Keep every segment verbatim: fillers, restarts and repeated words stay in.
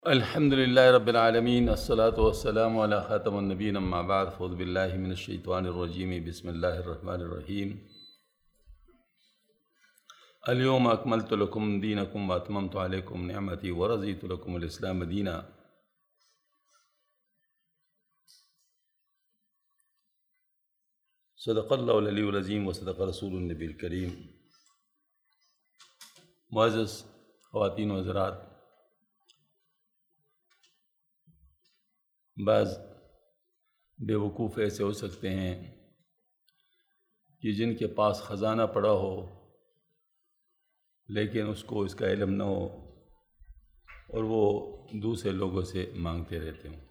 الحمد للہ رب العالمین، الصلاۃ والسلام علی خاتم النبیین، اما بعد، اعوذ باللہ من الشیطان الرجیم، بسم اللہ الرحمن الرحیم۔ الیوم اکملت لکم دینکم واتممت علیکم نعمتی ورضیت لکم الاسلام دینا۔ صدق اللہ العلی العظیم وصدق رسول النبی الکریم۔ معزز خواتین و حضرات، بعض بے وقوف ایسے ہو سکتے ہیں کہ جن کے پاس خزانہ پڑا ہو لیکن اس کو اس کا علم نہ ہو اور وہ دوسرے لوگوں سے مانگتے رہتے ہوں۔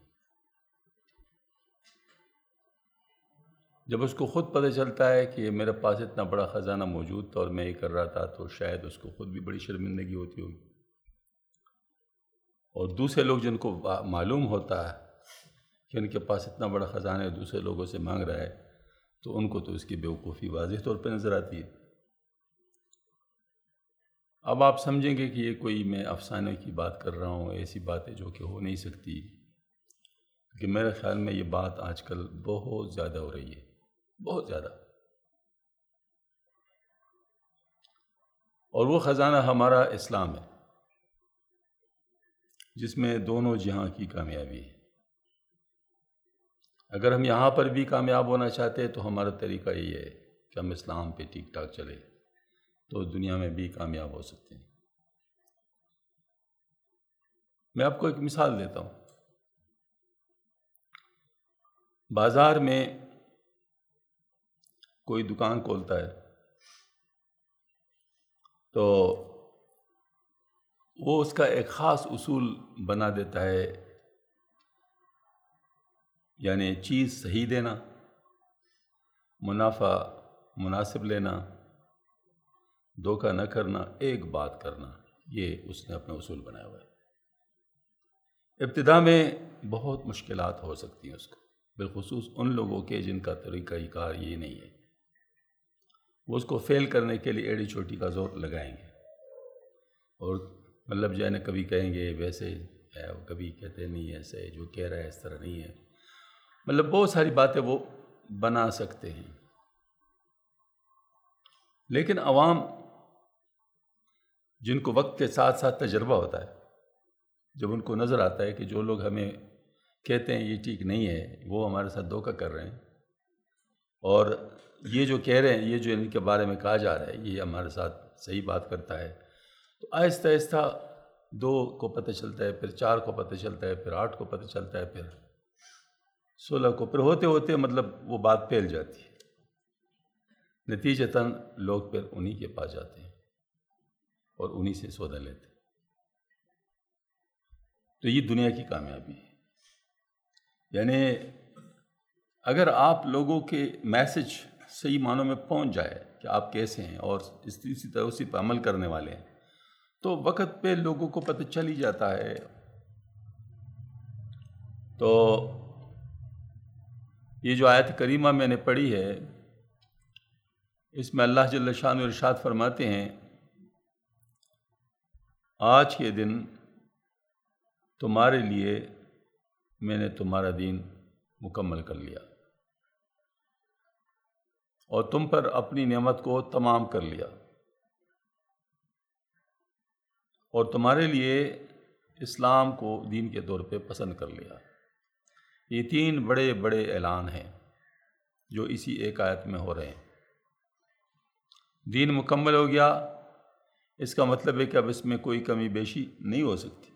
جب اس کو خود پتہ چلتا ہے کہ میرے پاس اتنا بڑا خزانہ موجود تھا اور میں یہ کر رہا تھا، تو شاید اس کو خود بھی بڑی شرمندگی ہوتی ہوگی، اور دوسرے لوگ جن کو معلوم ہوتا ہے کہ ان کے پاس اتنا بڑا خزانہ ہے، دوسرے لوگوں سے مانگ رہا ہے، تو ان کو تو اس کی بیوقوفی واضح طور پہ نظر آتی ہے۔ اب آپ سمجھیں گے کہ یہ کوئی میں افسانے کی بات کر رہا ہوں، ایسی باتیں جو کہ ہو نہیں سکتی، کہ میرے خیال میں یہ بات آج کل بہت زیادہ ہو رہی ہے، بہت زیادہ۔ اور وہ خزانہ ہمارا اسلام ہے، جس میں دونوں جہاں کی کامیابی ہے۔ اگر ہم یہاں پر بھی کامیاب ہونا چاہتے ہیں تو ہمارا طریقہ یہ ہے کہ ہم اسلام پہ ٹھیک ٹھاک چلے، تو دنیا میں بھی کامیاب ہو سکتے ہیں۔ میں آپ کو ایک مثال دیتا ہوں۔ بازار میں کوئی دکان کھولتا ہے تو وہ اس کا ایک خاص اصول بنا دیتا ہے، یعنی چیز صحیح دینا، منافع مناسب لینا، دھوکہ نہ کرنا، ایک بات کرنا، یہ اس نے اپنا اصول بنایا ہوا ہے۔ ابتدا میں بہت مشکلات ہو سکتی ہیں اس کو، بالخصوص ان لوگوں کے جن کا طریقہ کار یہ نہیں ہے۔ وہ اس کو فیل کرنے کے لیے ایڑی چوٹی کا زور لگائیں گے، اور مطلب جو ہے نا کبھی کہیں گے ویسے ہے، کبھی کہتے نہیں ایسے ہے، جو کہہ رہا ہے اس طرح نہیں ہے، مطلب بہت ساری باتیں وہ بنا سکتے ہیں۔ لیکن عوام جن کو وقت کے ساتھ ساتھ تجربہ ہوتا ہے، جب ان کو نظر آتا ہے کہ جو لوگ ہمیں کہتے ہیں یہ ٹھیک نہیں ہے، وہ ہمارے ساتھ دھوکہ کر رہے ہیں، اور یہ جو کہہ رہے ہیں، یہ جو ان کے بارے میں کہا جا رہا ہے، یہ ہمارے ساتھ صحیح بات کرتا ہے، تو آہستہ آہستہ دو کو پتہ چلتا ہے، پھر چار کو پتہ چلتا ہے، پھر آٹھ کو پتہ چلتا ہے، پھر سولہ کو، پھر ہوتے ہوتے مطلب وہ بات پھیل جاتی ہے۔ نتیجتاً لوگ پھر انہی کے پاس جاتے ہیں اور انہی سے سودا لیتے ہیں۔ تو یہ دنیا کی کامیابی ہے۔ یعنی اگر آپ لوگوں کے میسج صحیح معنوں میں پہنچ جائے کہ آپ کیسے ہیں اور اسی طرح اسی پہ عمل کرنے والے ہیں، تو وقت پہ لوگوں کو پتہ چل ہی جاتا ہے۔ تو یہ جو آیت کریمہ میں نے پڑھی ہے، اس میں اللہ جل شانہ ارشاد فرماتے ہیں، آج کے دن تمہارے لیے میں نے تمہارا دین مکمل کر لیا اور تم پر اپنی نعمت کو تمام کر لیا، اور تمہارے لیے اسلام کو دین کے طور پہ پسند کر لیا۔ یہ تین بڑے بڑے اعلان ہیں جو اسی ایک آیت میں ہو رہے ہیں۔ دین مکمل ہو گیا، اس کا مطلب ہے کہ اب اس میں کوئی کمی بیشی نہیں ہو سکتی۔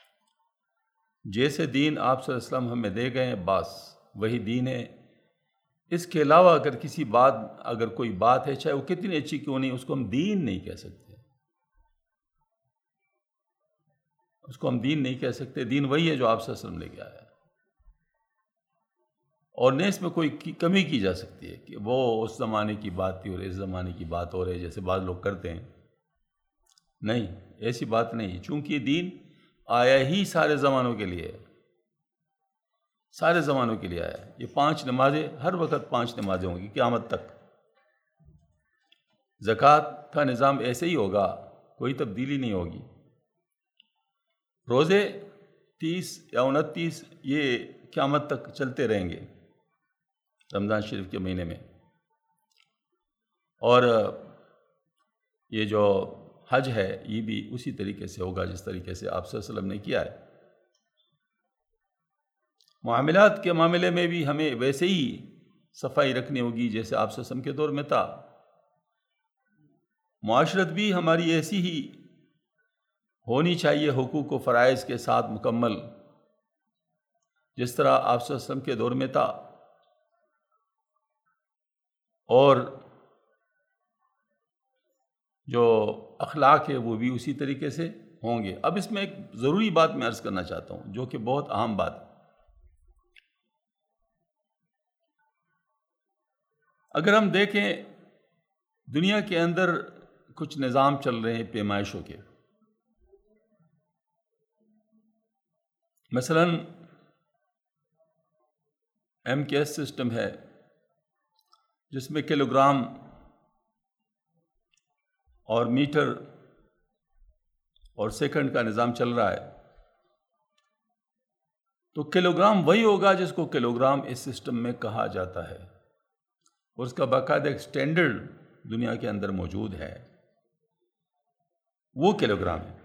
جیسے دین آپ صلی اللہ علیہ وسلم ہمیں دے گئے ہیں، بس وہی دین ہے۔ اس کے علاوہ اگر کسی بات اگر کوئی بات ہے، چاہے وہ کتنی اچھی کیوں نہیں، اس کو ہم دین نہیں کہہ سکتے، اس کو ہم دین نہیں کہہ سکتے۔ دین وہی ہے جو آپ صلی اللہ علیہ وسلم لے کے آیا ہے، اور نہ اس میں کوئی کمی کی جا سکتی ہے کہ وہ اس زمانے کی بات تھی اور اس زمانے کی بات ہو رہی ہے، جیسے بعض لوگ کرتے ہیں۔ نہیں، ایسی بات نہیں، چونکہ یہ دین آیا ہی سارے زمانوں کے لیے، سارے زمانوں کے لیے آیا ہے۔ یہ پانچ نمازیں، ہر وقت پانچ نمازیں ہوں گی قیامت تک۔ زکوٰۃ کا نظام ایسے ہی ہوگا، کوئی تبدیلی نہیں ہوگی۔ روزے تیس یا انتیس یہ قیامت تک چلتے رہیں گے رمضان شریف کے مہینے میں، اور یہ جو حج ہے یہ بھی اسی طریقے سے ہوگا جس طریقے سے آپ صلی اللہ علیہ وسلم نے کیا ہے۔ معاملات کے معاملے میں بھی ہمیں ویسے ہی صفائی رکھنی ہوگی جیسے آپ صلی اللہ علیہ وسلم کے دور میں تھا۔ معاشرت بھی ہماری ایسی ہی ہونی چاہیے، حقوق و فرائض کے ساتھ مکمل، جس طرح آپ صلی اللہ علیہ وسلم کے دور میں تھا، اور جو اخلاق ہے وہ بھی اسی طریقے سے ہوں گے۔ اب اس میں ایک ضروری بات میں عرض کرنا چاہتا ہوں جو کہ بہت اہم بات ہے۔ اگر ہم دیکھیں دنیا کے اندر کچھ نظام چل رہے ہیں پیمائشوں کے، مثلا ایم کے ایس سسٹم ہے جس میں کلو گرام اور میٹر اور سیکنڈ کا نظام چل رہا ہے، تو کلو گرام وہی ہوگا جس کو کلو گرام اس سسٹم میں کہا جاتا ہے، اور اس کا باقاعدہ ایک سٹینڈرڈ دنیا کے اندر موجود ہے، وہ کلو گرام ہے۔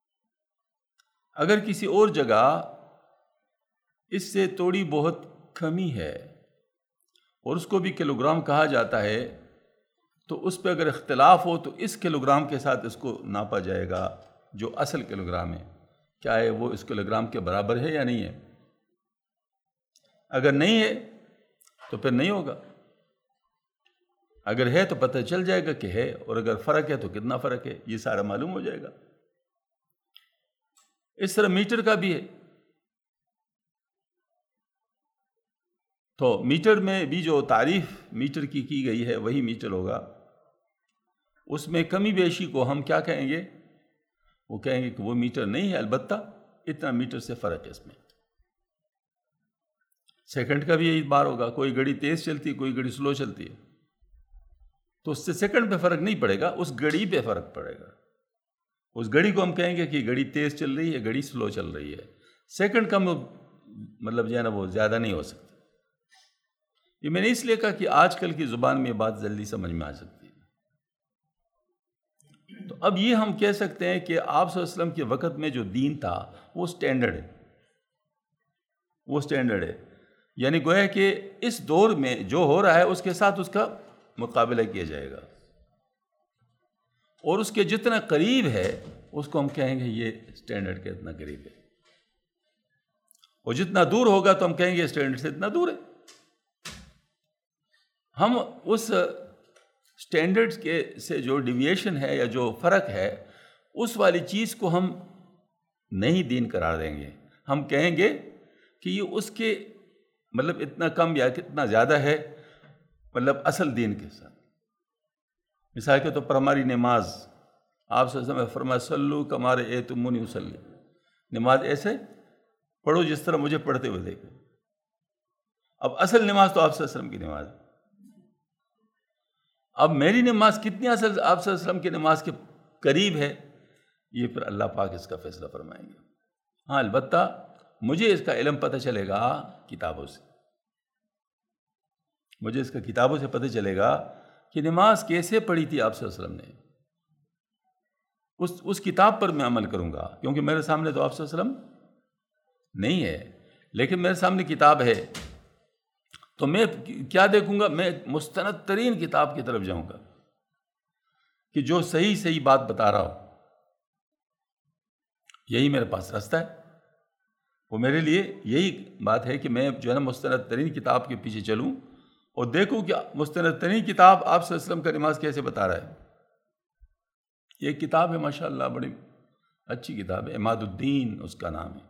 اگر کسی اور جگہ اس سے تھوڑی بہت کمی ہے اور اس کو بھی کلو گرام کہا جاتا ہے، تو اس پہ اگر اختلاف ہو تو اس کلو گرام کے ساتھ اس کو ناپا جائے گا جو اصل کلو گرام ہے، کیا ہے وہ اس کلو گرام کے برابر ہے یا نہیں ہے۔ اگر نہیں ہے تو پھر نہیں ہوگا، اگر ہے تو پتہ چل جائے گا کہ ہے، اور اگر فرق ہے تو کتنا فرق ہے یہ سارا معلوم ہو جائے گا۔ اس طرح میٹر کا بھی ہے، تو میٹر میں بھی جو تعریف میٹر کی کی گئی ہے وہی میٹر ہوگا، اس میں کمی بیشی کو ہم کیا کہیں گے، وہ کہیں گے کہ وہ میٹر نہیں ہے، البتہ اتنا میٹر سے فرق ہے اس میں۔ سیکنڈ کا بھی یہی بار ہوگا، کوئی گھڑی تیز چلتی ہے کوئی گھڑی سلو چلتی ہے، تو اس سے سیکنڈ پہ فرق نہیں پڑے گا، اس گھڑی پہ فرق پڑے گا۔ اس گھڑی کو ہم کہیں گے کہ گھڑی تیز چل رہی ہے، گھڑی سلو چل رہی ہے، سیکنڈ کا مطلب جو ہے نا وہ زیادہ نہیں ہو سکتا۔ یہ میں نے اس لیے کہا کہ آج کل کی زبان میں بات جلدی سمجھ میں آ سکتی ہے۔ تو اب یہ ہم کہہ سکتے ہیں کہ آپ صلی اللہ علیہ وسلم کے وقت میں جو دین تھا وہ سٹینڈرڈ ہے، وہ سٹینڈرڈ ہے، یعنی گویا کہ اس دور میں جو ہو رہا ہے اس کے ساتھ اس کا مقابلہ کیا جائے گا، اور اس کے جتنا قریب ہے اس کو ہم کہیں گے یہ سٹینڈرڈ کے اتنا قریب ہے، اور جتنا دور ہوگا تو ہم کہیں گے سٹینڈرڈ سے اتنا دور ہے۔ ہم اس سٹینڈرڈ کے سے جو ڈیویشن ہے یا جو فرق ہے اس والی چیز کو ہم نہیں دین قرار دیں گے، ہم کہیں گے کہ یہ اس کے مطلب اتنا کم یا کتنا زیادہ ہے، مطلب اصل دین کے ساتھ۔ مثال کے طور پر ہماری نماز، آپ صلی اللہ علیہ وسلم نے فرمایا صلو کما رأیتمونی اصلی، نماز ایسے پڑھو جس طرح مجھے پڑھتے ہوئے دیکھو۔ اب اصل نماز تو آپ صلی اللہ علیہ وسلم کی نماز ہے، اب میری نماز کتنی اصل آپ صلی اللہ علیہ وسلم کی نماز کے قریب ہے یہ پھر اللہ پاک اس کا فیصلہ فرمائیں گے۔ ہاں البتہ مجھے اس کا علم پتہ چلے گا کتابوں سے، مجھے اس کا کتابوں سے پتہ چلے گا کہ نماز کیسے پڑھی تھی آپ صلی اللہ علیہ وسلم نے، اس اس کتاب پر میں عمل کروں گا، کیونکہ میرے سامنے تو آپ صلی اللہ علیہ وسلم نہیں ہے، لیکن میرے سامنے کتاب ہے، تو میں کیا دیکھوں گا، میں مستند ترین کتاب کی طرف جاؤں گا کہ جو صحیح صحیح بات بتا رہا ہو، یہی میرے پاس راستہ ہے۔ وہ میرے لیے یہی بات ہے کہ میں جو ہے نا مستند ترین کتاب کے پیچھے چلوں اور دیکھوں کہ مستند ترین کتاب آپ صلی اللہ علیہ وسلم کا نماز کیسے بتا رہا ہے۔ یہ کتاب ہے ماشاءاللہ بڑی اچھی کتاب ہے، عماد الدین اس کا نام ہے،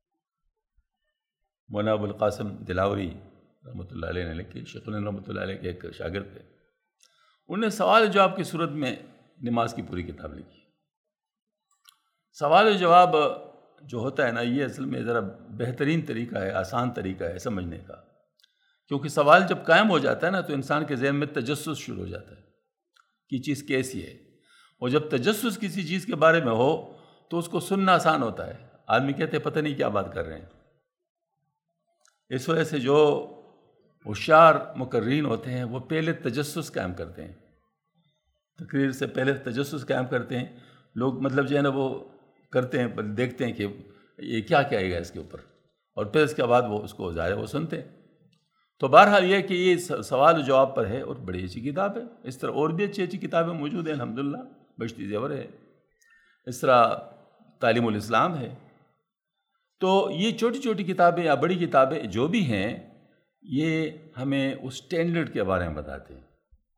مولانا ابو القاسم دلاوری رحمۃ اللہ علیہ نے لکھی، شیخ الہند رحمۃ اللہ علیہ کے ایک شاگرد تھے، انہوں نے سوال و جواب کی صورت میں نماز کی پوری کتاب لکھی۔ سوال و جواب جو ہوتا ہے نا یہ اصل میں ذرا بہترین طریقہ ہے، آسان طریقہ ہے سمجھنے کا، کیونکہ سوال جب قائم ہو جاتا ہے نا تو انسان کے ذہن میں تجسس شروع ہو جاتا ہے کہ چیز کیسی ہے، اور جب تجسس کسی چیز کے بارے میں ہو تو اس کو سننا آسان ہوتا ہے، آدمی کہتے ہیں پتہ نہیں کیا بات کر رہے ہیں. اس وجہ سے جو ہوشیار مقررین ہوتے ہیں وہ پہلے تجسس قائم کرتے ہیں، تقریر سے پہلے تجسس قائم کرتے ہیں. لوگ مطلب جو ہے نا وہ کرتے ہیں، دیکھتے ہیں کہ یہ کیا کہے گا اس کے اوپر، اور پھر اس کے بعد وہ اس کو ظاہر وہ سنتے ہیں. تو بہرحال یہ کہ یہ سوال و جواب پر ہے اور بڑی اچھی کتاب ہے. اس طرح اور بھی اچھی اچھی کتابیں موجود ہیں الحمدللہ، بشتی زیور ہے، اس طرح تعلیم الاسلام ہے. تو یہ چھوٹی چھوٹی کتابیں یا بڑی کتابیں جو بھی ہیں یہ ہمیں اس اسٹینڈرڈ کے بارے میں بتاتے ہیں.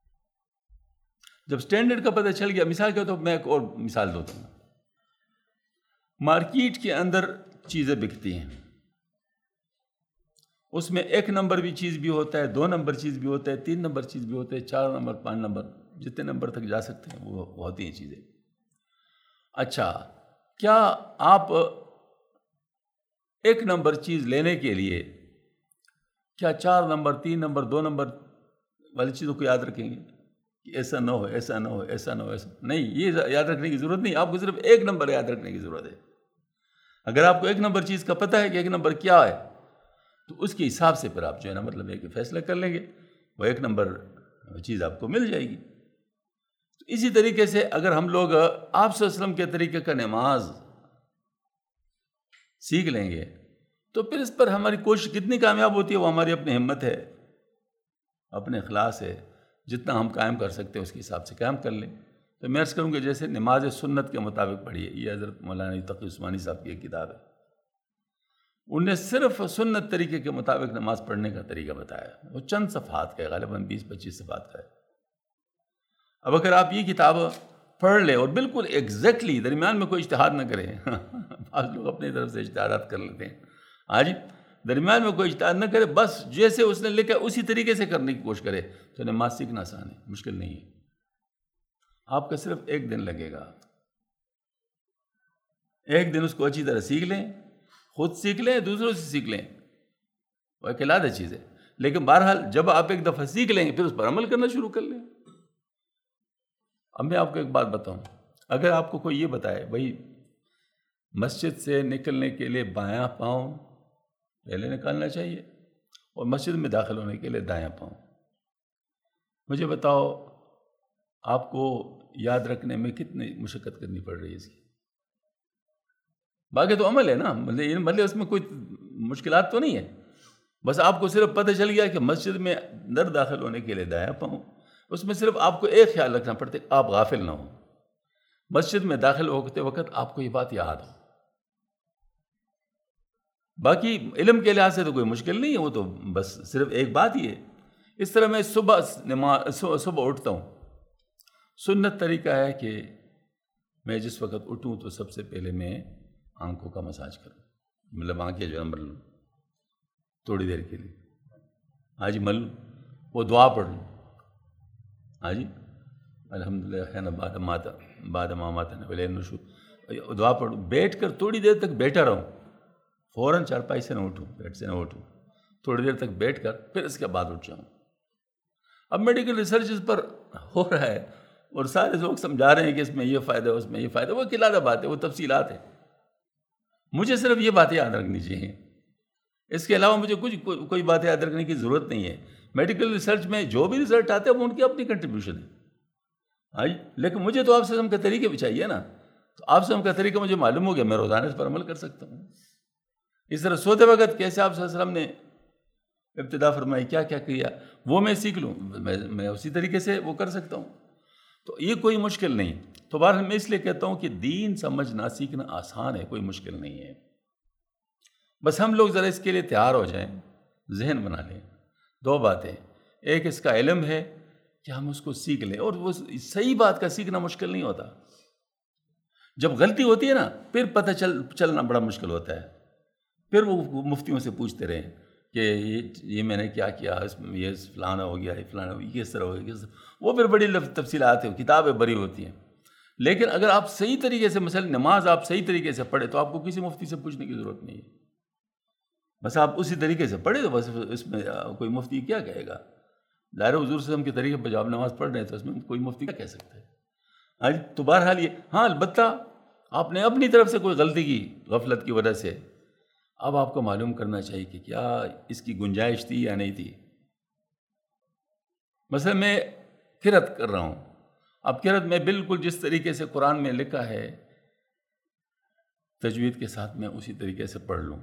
جب اسٹینڈرڈ کا پتہ چل گیا، مثال کے تو میں ایک اور مثال دیتا ہوں. مارکیٹ کے اندر چیزیں بکتی ہیں، اس میں ایک نمبر بھی چیز بھی ہوتا ہے، دو نمبر چیز بھی ہوتا ہے، تین نمبر چیز بھی ہوتا ہے، چار نمبر، پانچ نمبر، جتنے نمبر تک جا سکتے ہیں وہ ہوتی ہیں چیزیں. اچھا، کیا آپ ایک نمبر چیز لینے کے لیے کیا چار نمبر، تین نمبر، دو نمبر والی چیزوں کو یاد رکھیں گے کہ ایسا نہ ہو، ایسا نہ ہو، ایسا نہ ہو، ایسا نہیں؟ یہ یاد رکھنے کی ضرورت نہیں. آپ کو صرف ایک نمبر یاد رکھنے کی ضرورت ہے. اگر آپ کو ایک نمبر چیز کا پتہ ہے کہ ایک نمبر کیا ہے تو اس کے حساب سے پھر آپ جو ہے نا مطلب ہے کہ فیصلہ کر لیں گے، وہ ایک نمبر چیز آپ کو مل جائے گی. تو اسی طریقے سے اگر ہم لوگ آپ صلی اللہ علیہ وسلم کے طریقے کا نماز سیکھ لیں گے تو پھر اس پر ہماری کوشش کتنی کامیاب ہوتی ہے وہ ہماری اپنی ہمت ہے، اپنے اخلاص ہے. جتنا ہم قائم کر سکتے ہیں اس کے حساب سے قائم کر لیں. تو میں عرض کروں کہ جیسے نماز سنت کے مطابق پڑھیے، یہ حضرت مولانا تقی عثمانی صاحب کی ایک کتاب ہے. انہوں نے صرف سنت طریقے کے مطابق نماز پڑھنے کا طریقہ بتایا. وہ چند صفحات کا ہے، غالباً بیس پچیس صفحات کا ہے. اب اگر آپ یہ کتاب پڑھ لیں اور بالکل ایگزیکٹلی درمیان میں کوئی اجتہاد نہ کریں بعض لوگ اپنی طرف سے اجتہادات کر لیتے ہیں، ہاں جی، درمیان میں کوئی اجتہاد نہ کرے، بس جیسے اس نے لکھا اسی طریقے سے کرنے کی کوشش کرے تو نماز سیکھنا آسان ہے، مشکل نہیں ہے. آپ کا صرف ایک دن لگے گا. ایک دن اس کو اچھی طرح سیکھ لیں، خود سیکھ لیں، دوسروں سے سیکھ لیں، وہ ایک علیحدہ چیز ہے. لیکن بہرحال جب آپ ایک دفعہ سیکھ لیں گے پھر اس پر عمل کرنا شروع کر لیں. اب میں آپ کو ایک بات بتاؤں، اگر آپ کو کوئی یہ بتائے بھائی مسجد سے نکلنے کے لیے بایاں پاؤں پہلے نکالنا چاہیے اور مسجد میں داخل ہونے کے لیے دایاں پاؤں، مجھے بتاؤ آپ کو یاد رکھنے میں کتنی مشقت کرنی پڑ رہی ہے اس کی؟ باقی تو عمل ہے نا، مطلب مطلب اس میں کوئی مشکلات تو نہیں ہے. بس آپ کو صرف پتہ چل گیا کہ مسجد میں اندر داخل ہونے کے لیے دایاں پاؤں. اس میں صرف آپ کو ایک خیال رکھنا پڑتا ہے، آپ غافل نہ ہوں. مسجد میں داخل ہوتے وقت آپ کو یہ بات یاد ہو. باقی علم کے لحاظ سے تو کوئی مشکل نہیں ہے، وہ تو بس صرف ایک بات ہی ہے. اس طرح میں صبح نماز صبح اٹھتا ہوں، سنت طریقہ ہے کہ میں جس وقت اٹھوں تو سب سے پہلے میں آنکھوں کا مساج کروں، مطلب آنکھیں جو ہے مل لوں تھوڑی دیر کے لیے، ہاں جی، مل لوں، وہ دعا پڑھ لوں، ہاں جی، الحمدللہ خیر بعد ماتا بعد ماماتا ولی نشور، دعا پڑھوں، بیٹھ کر تھوڑی دیر تک بیٹھا رہوں، فوراً چارپائی سے نہ اٹھوں، بیڈ سے نہ اٹھوں، تھوڑی دیر تک بیٹھ کر پھر اس کے بعد اٹھ جاؤں. اب میڈیکل ریسرچ اس پر ہو رہا ہے اور سارے لوگ سمجھا رہے ہیں کہ اس میں یہ فائدہ ہے، اس میں یہ فائدہ، وہ علیحدہ بات ہے، وہ تفصیلات ہیں. مجھے صرف یہ باتیں یاد رکھنی چاہیے، اس کے علاوہ مجھے کچھ کوئی باتیں یاد رکھنے کی ضرورت نہیں ہے. میڈیکل ریسرچ میں جو بھی رزلٹ آتے ہیں وہ ان کی اپنی کنٹریبیوشن ہے، ہاں جی، لیکن مجھے تو آپ سے ہم کے طریقے بھی چاہیے نا. تو آپ سے ہم کا طریقہ مجھے معلوم ہو گیا، میں روزانہ اس پر عمل کر سکتا ہوں. اس طرح سوتے وقت کیسے آپ صلی اللہ علیہ وسلم نے ابتدا فرمائی، کیا کیا کیا، وہ میں سیکھ لوں، میں میں اسی طریقے سے وہ کر سکتا ہوں. تو یہ کوئی مشکل نہیں. تو بہرحال میں اس لیے کہتا ہوں کہ دین سمجھنا سیکھنا آسان ہے، کوئی مشکل نہیں ہے. بس ہم لوگ ذرا اس کے لیے تیار ہو جائیں، ذہن بنا لیں. دو باتیں، ایک اس کا علم ہے کہ ہم اس کو سیکھ لیں، اور وہ صحیح بات کا سیکھنا مشکل نہیں ہوتا. جب غلطی ہوتی ہے نا پھر پتہ چل چلنا بڑا مشکل ہوتا ہے. پھر وہ مفتیوں سے پوچھتے رہیں کہ یہ یہ میں نے کیا کیا، اس میں یہ فلانا ہو گیا، یہ فلانا ہو گیا، کس طرح ہو گیا، کس طرح، وہ پھر بڑی تفصیلات ہیں، کتابیں بڑی ہوتی ہیں. لیکن اگر آپ صحیح طریقے سے مثلا نماز آپ صحیح طریقے سے پڑھے تو آپ کو کسی مفتی سے پوچھنے کی ضرورت نہیں ہے. بس آپ اسی طریقے سے پڑھے تو بس اس میں کوئی مفتی کیا کہے گا. ظاہر حضور صلی اللہ علیہ وسلم کے طریقے پہ جب آپ نماز پڑھ رہے ہیں تو اس میں کوئی مفتی کیا کہہ سکتا ہے. ہاں تو بہرحال یہ، ہاں البتہ آپ نے اپنی طرف سے کوئی غلطی کی غفلت کی وجہ سے، اب آپ کو معلوم کرنا چاہیے کہ کیا اس کی گنجائش تھی یا نہیں تھی۔ مثلا میں قرأت کر رہا ہوں، اب قرأت میں بالکل جس طریقے سے قرآن میں لکھا ہے تجوید کے ساتھ میں اسی طریقے سے پڑھ لوں،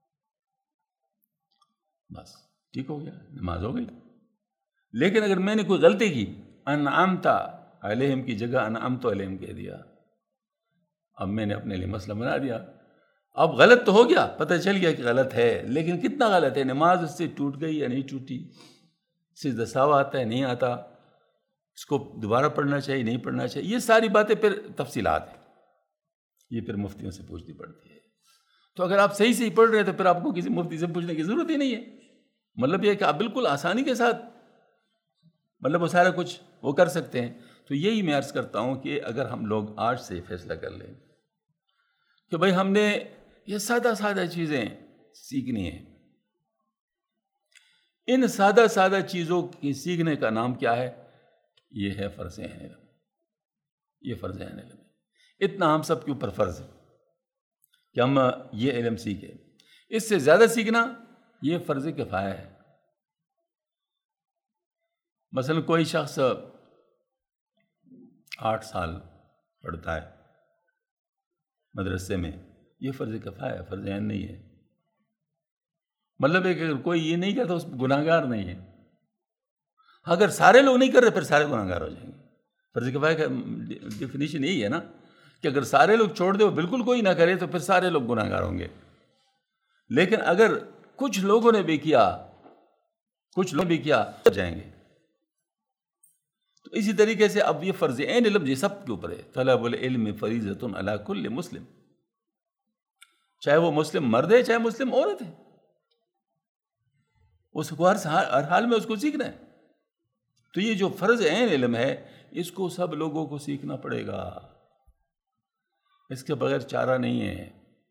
بس ٹھیک ہو گیا، نماز ہو گئی۔ لیکن اگر میں نے کوئی غلطی کی، انعمت علیہم کی جگہ انعمت علیہم کہہ دیا، اب میں نے اپنے لیے مسئلہ بنا دیا۔ اب غلط تو ہو گیا، پتہ چل گیا کہ غلط ہے، لیکن کتنا غلط ہے، نماز اس سے ٹوٹ گئی یا نہیں ٹوٹی، سجدہ سہو آتا ہے نہیں آتا، اس کو دوبارہ پڑھنا چاہیے نہیں پڑھنا چاہیے، یہ ساری باتیں پھر تفصیلات ہیں، یہ پھر مفتیوں سے پوچھنی پڑتی ہے۔ تو اگر آپ صحیح صحیح پڑھ رہے ہیں تو پھر آپ کو کسی مفتی سے پوچھنے کی ضرورت ہی نہیں ہے۔ مطلب یہ ہے کہ آپ بالکل آسانی کے ساتھ مطلب وہ سارا کچھ وہ کر سکتے ہیں۔ تو یہی میں عرض کرتا ہوں کہ اگر ہم لوگ آج سے فیصلہ کر لیں کہ بھائی ہم نے یہ سادہ سادہ چیزیں سیکھنی ہیں، ان سادہ سادہ چیزوں کی سیکھنے کا نام کیا ہے؟ یہ ہے فرض عین علم، یہ فرض عین علم ہے۔ اتنا ہم سب کے اوپر فرض ہے کہ ہم یہ علم سیکھیں۔ اس سے زیادہ سیکھنا یہ فرض کفایہ ہے۔ مثلا کوئی شخص آٹھ سال پڑھتا ہے مدرسے میں، یہ فرض کفایہ ہے، فرض عین نہیں ہے۔ مطلب ہے کہ اگر کوئی یہ نہیں کرتا اس گناہ گار نہیں ہے۔ اگر سارے لوگ نہیں کر رہے پھر سارے گناہ گار ہو جائیں گے۔ فرض کفایہ کا ڈیفینیشن یہی ہے نا کہ اگر سارے لوگ چھوڑ دے بالکل کوئی نہ کرے تو پھر سارے لوگ گناہ گار ہوں گے۔ لیکن اگر کچھ لوگوں نے بھی کیا کچھ لوگ بھی کیا تو جائیں گے۔ تو اسی طریقے سے اب یہ فرض عین علم یہ سب کے اوپر ہے۔ طلب العلم فریضۃ علی کل مسلم، چاہے وہ مسلم مرد ہے چاہے مسلم عورت ہے، اس کو ہر حال میں اس کو سیکھنا ہے۔ تو یہ جو فرض عین علم ہے اس کو سب لوگوں کو سیکھنا پڑے گا، اس کے بغیر چارہ نہیں ہے۔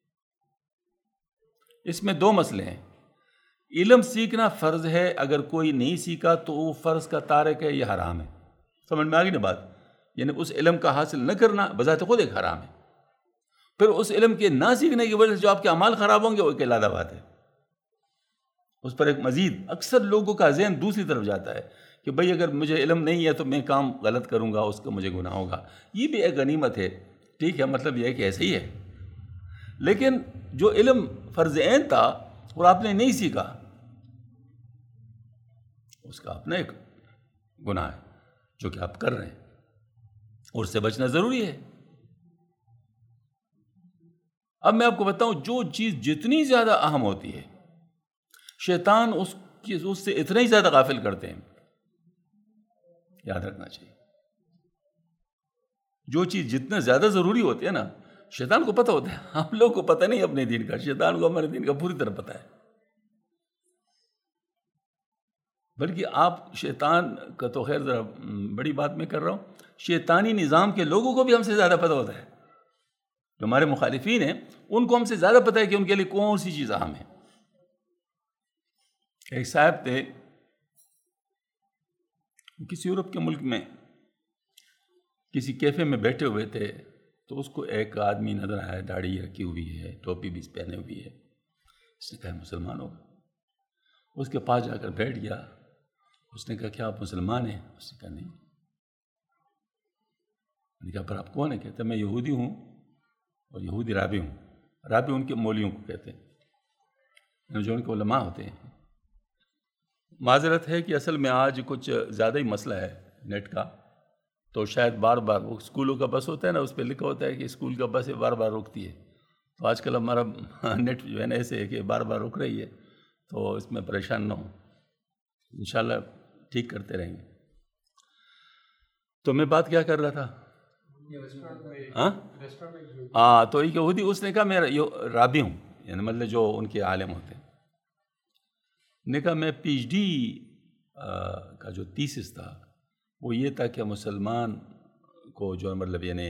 اس میں دو مسئلے ہیں۔ علم سیکھنا فرض ہے، اگر کوئی نہیں سیکھا تو وہ فرض کا تارک ہے، یہ حرام ہے۔ سمجھ میں آگئی نا بات؟ یعنی اس علم کا حاصل نہ کرنا بذات خود ایک حرام ہے، پھر اس علم کے نہ سیکھنے کی وجہ سے جو آپ کے اعمال خراب ہوں گے وہ ایک علیحدہ بات ہے۔ اس پر ایک مزید اکثر لوگوں کا ذہن دوسری طرف جاتا ہے کہ بھئی اگر مجھے علم نہیں ہے تو میں کام غلط کروں گا، اس کا مجھے گناہ ہوگا۔ یہ بھی ایک غنیمت ہے، ٹھیک ہے، مطلب یہ ہے کہ ایسے ہی ہے۔ لیکن جو علم فرض عین تھا اور آپ نے نہیں سیکھا، اس کا اپنا ایک گناہ ہے جو کہ آپ کر رہے ہیں، اور اس سے بچنا ضروری ہے۔ اب میں آپ کو بتاؤں، جو چیز جتنی زیادہ اہم ہوتی ہے شیطان اس کی اس سے اتنا ہی زیادہ غافل کرتے ہیں، یاد رکھنا چاہیے۔ جو چیز جتنا زیادہ ضروری ہوتی ہے نا، شیطان کو پتہ ہوتا ہے، ہم لوگ کو پتہ نہیں اپنے دین کا، شیطان کو ہمارے دین کا پوری طرح پتہ ہے۔ بلکہ آپ شیطان کا تو خیر ذرا بڑی بات میں کر رہا ہوں، شیطانی نظام کے لوگوں کو بھی ہم سے زیادہ پتہ ہوتا ہے۔ جو ہمارے مخالفین ہیں ان کو ہم سے زیادہ پتہ ہے کہ ان کے لیے کون سی چیز اہم ہے۔ ایک صاحب تھے کسی یورپ کے ملک میں، کسی کیفے میں بیٹھے ہوئے تھے، تو اس کو ایک آدمی نظر آیا، داڑھی رکھی ہوئی ہے، ٹوپی بھی پہنے ہوئی ہے۔ اس نے کہا مسلمان ہوگا، اس کے پاس جا کر بیٹھ گیا۔ اس نے کہا کیا آپ مسلمان ہیں؟ اس نے کہا نہیں۔ میں نے کہا پر آپ کون ہیں؟ کہتے میں یہودی ہوں، اور یہودی رابی ہوں۔ رابی ان کے مولیوں کو کہتے ہیں، جو ان کے علماء ہوتے ہیں۔ معذرت ہے کہ اصل میں آج کچھ زیادہ ہی مسئلہ ہے نیٹ کا، تو شاید بار بار وہ اسکولوں کا بس ہوتا ہے نا، اس پہ لکھا ہوتا ہے کہ اسکول کا بس بار بار رکتی ہے، تو آج کل ہمارا نیٹ جو ہے نا ایسے ہے کہ بار بار رک رہی ہے، تو اس میں پریشان نہ ہو، انشاءاللہ ٹھیک کرتے رہیں گے۔ تو میں بات کیا کر رہا تھا؟ ہاں ہاں تو ایک یہودی، اس نے کہا میں رابی ہوں، یعنی مطلب جو ان کے عالم ہوتے ہیں۔ نے کہا میں پی ایچ ڈی کا جو تیسس تھا وہ یہ تھا کہ مسلمان کو جو مطلب یعنی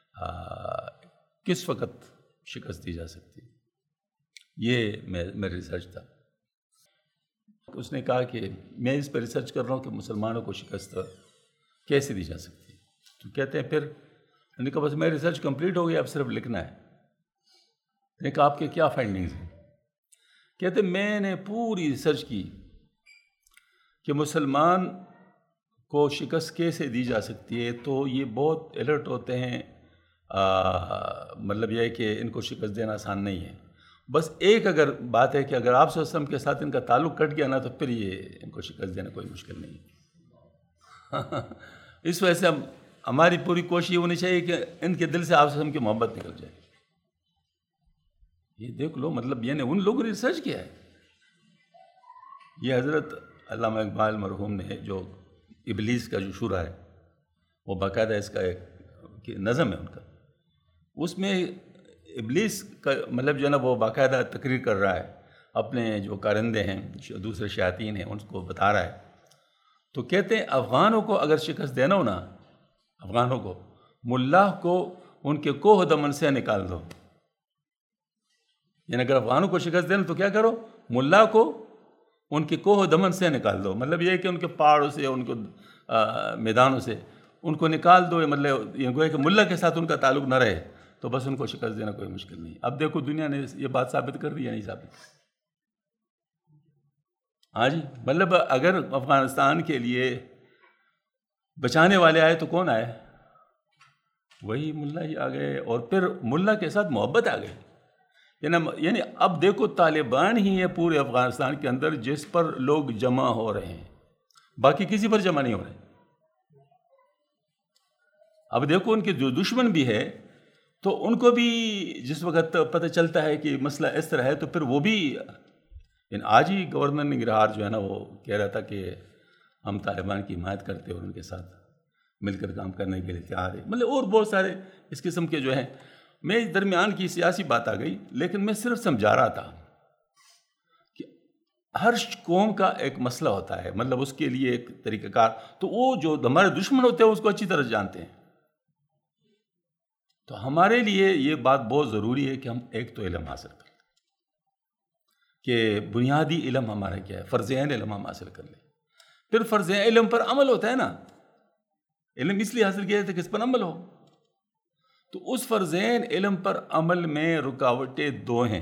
کس وقت شکست دی جا سکتی، یہ میرا ریسرچ تھا۔ اس نے کہا کہ میں اس پہ ریسرچ کر رہا ہوں کہ مسلمانوں کو شکست کیسے دی جا سکتی ہے۔ تو کہتے ہیں پھر میں نے کہا بس میری ریسرچ کمپلیٹ ہو گئی، اب صرف لکھنا ہے۔ میں نے کہا آپ کے کیا فائنڈنگز ہیں؟ کہتے میں نے پوری ریسرچ کی کہ مسلمان کو شکست کیسے دی جا سکتی ہے، تو یہ بہت الرٹ ہوتے ہیں، آ, مطلب یہ ہے کہ ان کو شکست دینا آسان نہیں ہے۔ بس ایک اگر بات ہے کہ اگر آپ صلی اللہ علیہ وسلم کے ساتھ ان کا تعلق کٹ گیا نا، تو پھر یہ ان کو شکست دینا کوئی مشکل نہیں ہے۔ اس وجہ سے ہم ہماری پوری کوشش یہ ہونی چاہیے کہ ان کے دل سے آپ صلی اللہ علیہ وسلم کی محبت نکل جائے۔ یہ دیکھ لو، مطلب یہ نے ان لوگوں نے ریسرچ کیا ہے۔ یہ حضرت علامہ اقبال مرحوم نے جو ابلیس کا جو شورا ہے، وہ باقاعدہ اس کا ایک نظم ہے ان کا، اس میں ابلیس کا مطلب جو ہے نا وہ باقاعدہ تقریر کر رہا ہے، اپنے جو کارندے ہیں، دوسرے شیاطین ہیں، ان کو بتا رہا ہے۔ تو کہتے ہیں افغانوں کو اگر شکست دینا ہو نا، افغانوں کو، ملا کو ان کے کوہ دمن سے نکال دو۔ یعنی اگر افغانوں کو شکست دینا تو کیا کرو؟ ملا کو ان کے کوہ دمن سے نکال دو۔ مطلب یہ ہے کہ ان کے پہاڑوں سے، ان کو میدانوں سے ان کو نکال دو، مطلب یہ گویا کہ ملا کے ساتھ ان کا تعلق نہ رہے، تو بس ان کو شکست دینا کوئی مشکل نہیں۔ اب دیکھو دنیا نے یہ بات ثابت کر دی یا نہیں ثابت؟ ہاں جی، مطلب اگر افغانستان کے لیے بچانے والے آئے تو کون آئے؟ وہی ملا ہی آ گئے، اور پھر ملا کے ساتھ محبت آ گئی۔ یعنی اب دیکھو طالبان ہی ہے پورے افغانستان کے اندر جس پر لوگ جمع ہو رہے ہیں، باقی کسی پر جمع نہیں ہو رہے۔ اب دیکھو ان کے جو دشمن بھی ہے تو ان کو بھی جس وقت پتہ چلتا ہے کہ مسئلہ اس طرح ہے تو پھر وہ بھی، یعنی آج ہی گورنر ننگرہار جو ہے نا وہ کہہ رہا تھا کہ ہم طالبان کی حمایت کرتے اور ان کے ساتھ مل کر کام کرنے کے لیے تیار ہے۔ مطلب اور بہت سارے اس قسم کے جو ہیں، میں درمیان کی سیاسی بات آ گئی، لیکن میں صرف سمجھا رہا تھا کہ ہر قوم کا ایک مسئلہ ہوتا ہے، مطلب اس کے لیے ایک طریقہ کار، تو وہ جو ہمارے دشمن ہوتے ہیں اس کو اچھی طرح جانتے ہیں۔ تو ہمارے لیے یہ بات بہت ضروری ہے کہ ہم ایک تو علم حاصل کریں، کہ بنیادی علم ہمارا کیا ہے، فرض عین علم ہم حاصل کر لیں۔ پھر فرض علم پر عمل ہوتا ہے نا، علم اس لیے حاصل کیا جاتا ہے کہ اس پر عمل ہو۔ تو اس فرض عین علم پر عمل میں رکاوٹیں دو ہیں،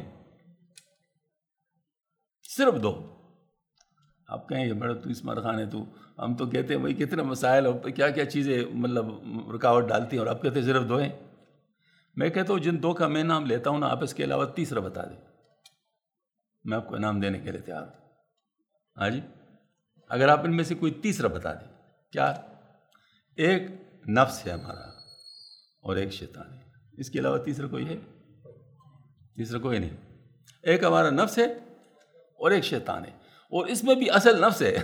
صرف دو۔ آپ کہیں بڑا تو اسمار خان ہے تو، ہم تو کہتے ہیں بھائی کتنے مسائل ہو، کیا کیا چیزیں مطلب رکاوٹ ڈالتی ہیں، اور آپ کہتے ہیں صرف دو ہیں۔ میں کہتا ہوں جن دو کا میں نام لیتا ہوں نا، آپ اس کے علاوہ تیسرا بتا دیں، میں آپ کو انعام دینے کے لیے تیار ہوں۔ ہاں جی، اگر آپ ان میں سے کوئی تیسرا بتا دیں۔ کیا؟ ایک نفس ہے ہمارا اور ایک شیطان ہے، اس کے علاوہ تیسرا کوئی ہے؟ تیسرا کوئی نہیں۔ ایک ہمارا نفس ہے اور ایک شیطان ہے، اور اس میں بھی اصل نفس ہے،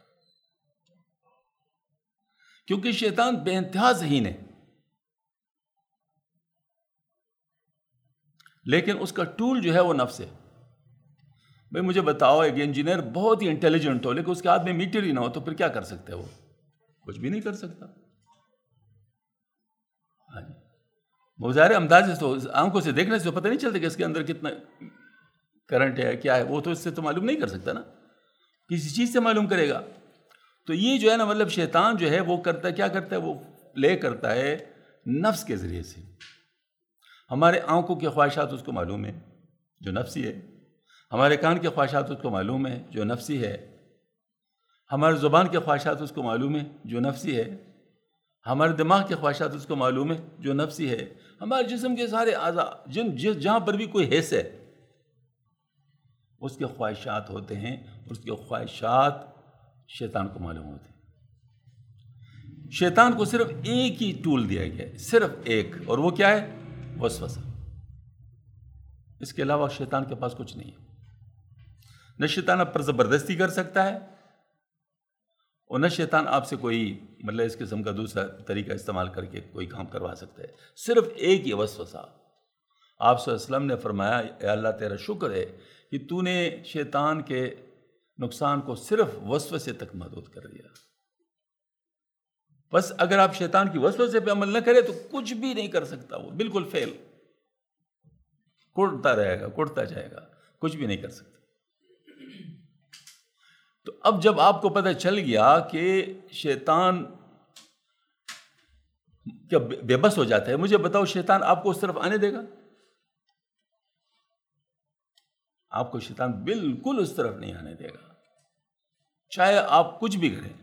کیونکہ شیطان بے انتہا ذہین ہے، لیکن اس کا ٹول جو ہے وہ نفس ہے۔ بھئی مجھے بتاؤ، ایک انجینئر بہت ہی انٹیلیجنٹ ہو لیکن اس کے ہاتھ میں میٹر ہی نہ ہو تو پھر کیا کر سکتا ہے؟ وہ کچھ بھی نہیں کر سکتا۔ ہاں جی، مظاہرے انداز سے تو آنکھوں سے دیکھنے سے پتہ نہیں چلتا کہ اس کے اندر کتنا کرنٹ ہے، کیا ہے، وہ تو اس سے تو معلوم نہیں کر سکتا نا، کسی چیز سے معلوم کرے گا۔ تو یہ جو ہے نا مطلب شیطان جو ہے وہ کرتا ہے، کیا کرتا ہے؟ وہ لے کرتا ہے نفس کے ذریعے سے۔ ہمارے آنکھوں کی خواہشات اس کو معلوم ہے جو نفسی ہے، ہمارے کان کی خواہشات اس کو معلوم ہے جو نفسی ہے، ہمارے زبان کی خواہشات اس کو معلوم ہے جو نفسی ہے، ہمارے دماغ کی خواہشات اس کو معلوم ہے جو نفسی ہے، ہمارے جسم کے سارے اعضاء جن جہاں پر بھی کوئی حص ہے اس کے خواہشات ہوتے ہیں، اس کے خواہشات شیطان کو معلوم ہوتے ہیں۔ شیطان کو صرف ایک ہی ٹول دیا گیا ہے، صرف ایک، اور وہ کیا ہے؟ وسوسہ۔ اس کے علاوہ شیطان کے پاس کچھ نہیں ہے۔ نہ شیطان آپ پر زبردستی کر سکتا ہے، اور نہ شیطان آپ سے کوئی مطلب اس قسم کا دوسرا طریقہ استعمال کر کے کوئی کام کروا سکتا ہے، صرف ایک ہی وسوسہ۔ آپ صلی اللہ علیہ وسلم نے فرمایا، اے اللہ تیرا شکر ہے کہ تو نے شیطان کے نقصان کو صرف وسوسے تک محدود کر دیا۔ بس اگر آپ شیطان کی وسوسے پہ عمل نہ کرے تو کچھ بھی نہیں کر سکتا، وہ بالکل فیل، کڑتا رہے گا، کڑتا جائے گا، کچھ بھی نہیں کر سکتا۔ تو اب جب آپ کو پتہ چل گیا کہ شیطان کیا بے بس ہو جاتا ہے؟ مجھے بتاؤ شیطان آپ کو اس طرف آنے دے گا؟ آپ کو شیطان بالکل اس طرف نہیں آنے دے گا، چاہے آپ کچھ بھی کریں۔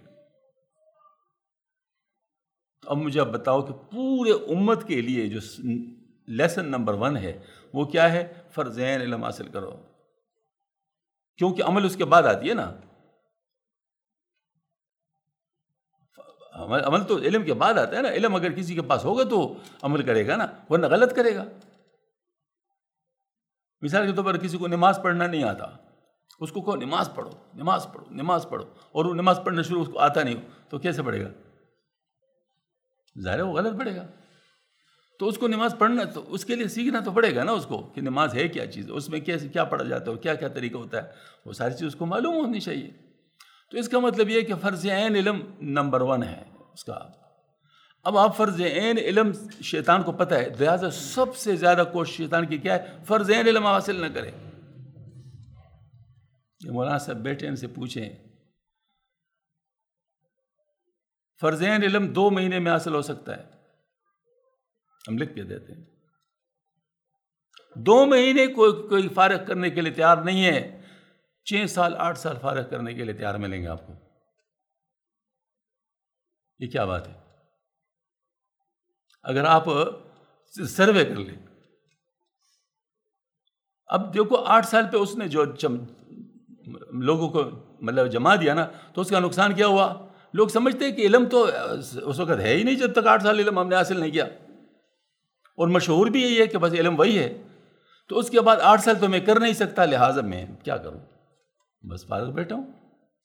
تو اب مجھے اب بتاؤ کہ پورے امت کے لیے جو لیسن نمبر ون ہے وہ کیا ہے؟ فرض عین علم حاصل کرو، کیونکہ عمل اس کے بعد آتی ہے نا۔ عمل تو علم کے بعد آتا ہے نا۔ علم اگر کسی کے پاس ہوگا تو عمل کرے گا نا، ورنہ غلط کرے گا۔ مثال کے طور پر کسی کو نماز پڑھنا نہیں آتا، اس کو کہو نماز پڑھو نماز پڑھو نماز پڑھو، اور وہ نماز پڑھنا شروع اس کو آتا نہیں ہو تو کیسے پڑھے گا؟ ظاہر ہے وہ غلط پڑھے گا۔ تو اس کو نماز پڑھنا، تو اس کے لیے سیکھنا تو پڑے گا نا اس کو کہ نماز ہے کیا چیز، اس میں کیسے کیا پڑھا جاتا ہے، کیا کیا طریقہ ہوتا ہے، وہ ساری چیز اس کو معلوم ہونی چاہیے۔ تو اس کا مطلب یہ کہ فرض عین علم نمبر ون ہے اس کا۔ اب آپ فرض عین علم شیطان کو پتہ ہے، لہٰذا سب سے زیادہ کوشش شیطان کی کیا ہے؟ فرض عین علم حاصل نہ کرے۔ یہ مولانا صاحب بیٹھے ان سے پوچھیں، فرض عین علم دو مہینے میں حاصل ہو سکتا ہے؟ ہم لکھ کے دیتے ہیں دو مہینے کوئی کوئی فارغ کرنے کے لیے تیار نہیں ہے، چھ سال آٹھ سال فارغ کرنے کے لیے تیار ملیں گے آپ کو۔ یہ کیا بات ہے؟ اگر آپ سروے کر لیں، اب دیکھو آٹھ سال پہ اس نے جو لوگوں کو مطلب جما دیا نا، تو اس کا نقصان کیا ہوا؟ لوگ سمجھتے ہیں کہ علم تو اس وقت ہے ہی نہیں جب تک آٹھ سال علم ہم نے حاصل نہیں کیا، اور مشہور بھی یہی ہے کہ بس علم وہی ہے، تو اس کے بعد آٹھ سال تو میں کر نہیں سکتا، لہٰذا میں کیا کروں، بس فارغ بیٹھا ہوں۔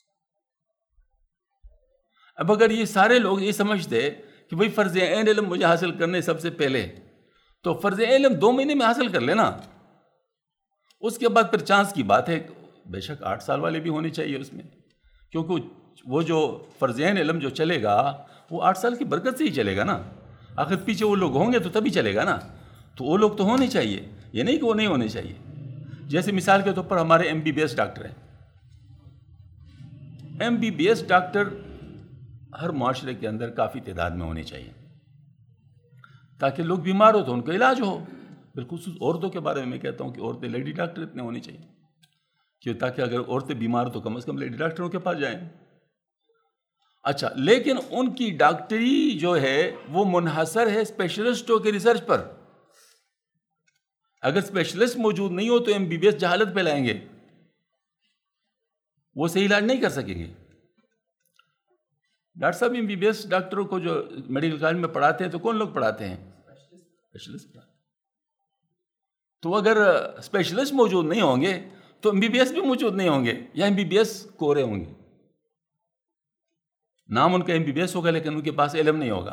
اب اگر یہ سارے لوگ یہ سمجھتے کہ بھئی فرض عین علم مجھے حاصل کرنے سب سے پہلے، تو فرض عین علم دو مہینے میں حاصل کر لینا، اس کے بعد پھر چانس کی بات ہے، بے شک آٹھ سال والے بھی ہونے چاہیے اس میں، کیونکہ وہ جو فرض عین علم جو چلے گا وہ آٹھ سال کی برکت سے ہی چلے گا نا، آخر پیچھے وہ لوگ ہوں گے تو تبھی چلے گا نا، تو وہ لوگ تو ہونے چاہیے، یہ نہیں کہ وہ نہیں ہونے چاہیے۔ جیسے مثال کے طور پر ہمارے M B B S doctor ہیں، M B B S doctor ہر معاشرے کے اندر کافی تعداد میں ہونے چاہیے، تاکہ لوگ بیمار ہو تو ان کا علاج ہو۔ بالخصوص عورتوں کے بارے میں میں کہتا ہوں کہ عورتیں لیڈی ڈاکٹر اتنے ہونے چاہیے، کہ تاکہ اگر عورتیں بیمار ہو تو کم از کم لیڈی ڈاکٹروں کے پاس جائیں۔ اچھا، لیکن ان کی ڈاکٹری جو ہے وہ منحصر ہے اسپیشلسٹوں کے ریسرچ پر۔ اگر اسپیشلسٹ موجود نہیں ہو تو ایم بی بی ایس جہالت پھیلائیں گے، وہ صحیح علاج نہیں کر سکیں گے۔ ڈاکٹر صاحب ایم بی بی ایس ڈاکٹروں کو جو میڈیکل کالج میں پڑھاتے ہیں تو کون لوگ پڑھاتے ہیں؟ اسپیشلسٹ۔ تو اگر اسپیشلسٹ موجود نہیں ہوں گے تو ایم بی بی ایس بھی موجود نہیں ہوں گے، یا ایم بی بی ایس کورے ہوں گے، نام ان کا ایم بی بی ایس ہوگا لیکن ان کے پاس علم نہیں ہوگا،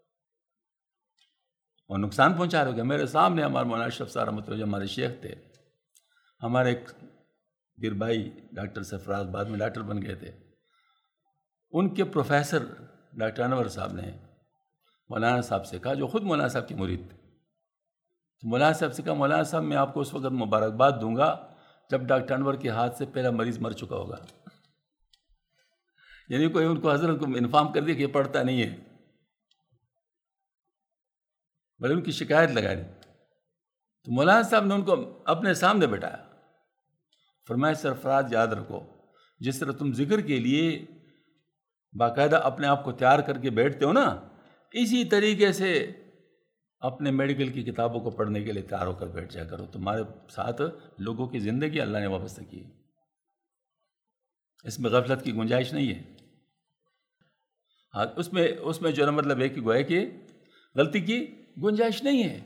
اور نقصان پہنچا رہے ہوگا۔ میرے سامنے ہمارے مولانا اشرف صاحب رحمۃ اللہ ہمارے شیخ تھے، ہمارے ایک پیر بھائی ڈاکٹر سرفراز بعد میں ڈاکٹر بن گئے تھے، ان کے پروفیسر ڈاکٹر انور صاحب نے مولانا صاحب سے کہا، جو خود مولانا صاحب کے مرید تھے، تو مولانا صاحب سے کہا مولانا صاحب میں آپ کو اس وقت مبارکباد دوں گا جب ڈاکٹر انور کے ہاتھ سے پہلا مریض مر چکا ہوگا۔ یعنی کوئی ان کو حضرت کو انفارم کر دیا کہ یہ پڑھتا نہیں ہے، بلکہ ان کی شکایت لگا دی۔ تو مولانا صاحب نے ان کو اپنے سامنے بٹھایا، فرمایا سرفراز یاد رکھو، جس طرح تم ذکر کے لیے باقاعدہ اپنے آپ کو تیار کر کے بیٹھتے ہو نا، اسی طریقے سے اپنے میڈیکل کی کتابوں کو پڑھنے کے لیے تیار ہو کر بیٹھ جایا کرو۔ تمہارے ساتھ لوگوں کی زندگی اللہ نے وابستہ کی، اس میں غفلت کی گنجائش نہیں ہے۔ ہاں، اس میں اس میں جو ہے مطلب ہے کہ گویا کہ غلطی کی گنجائش نہیں ہے۔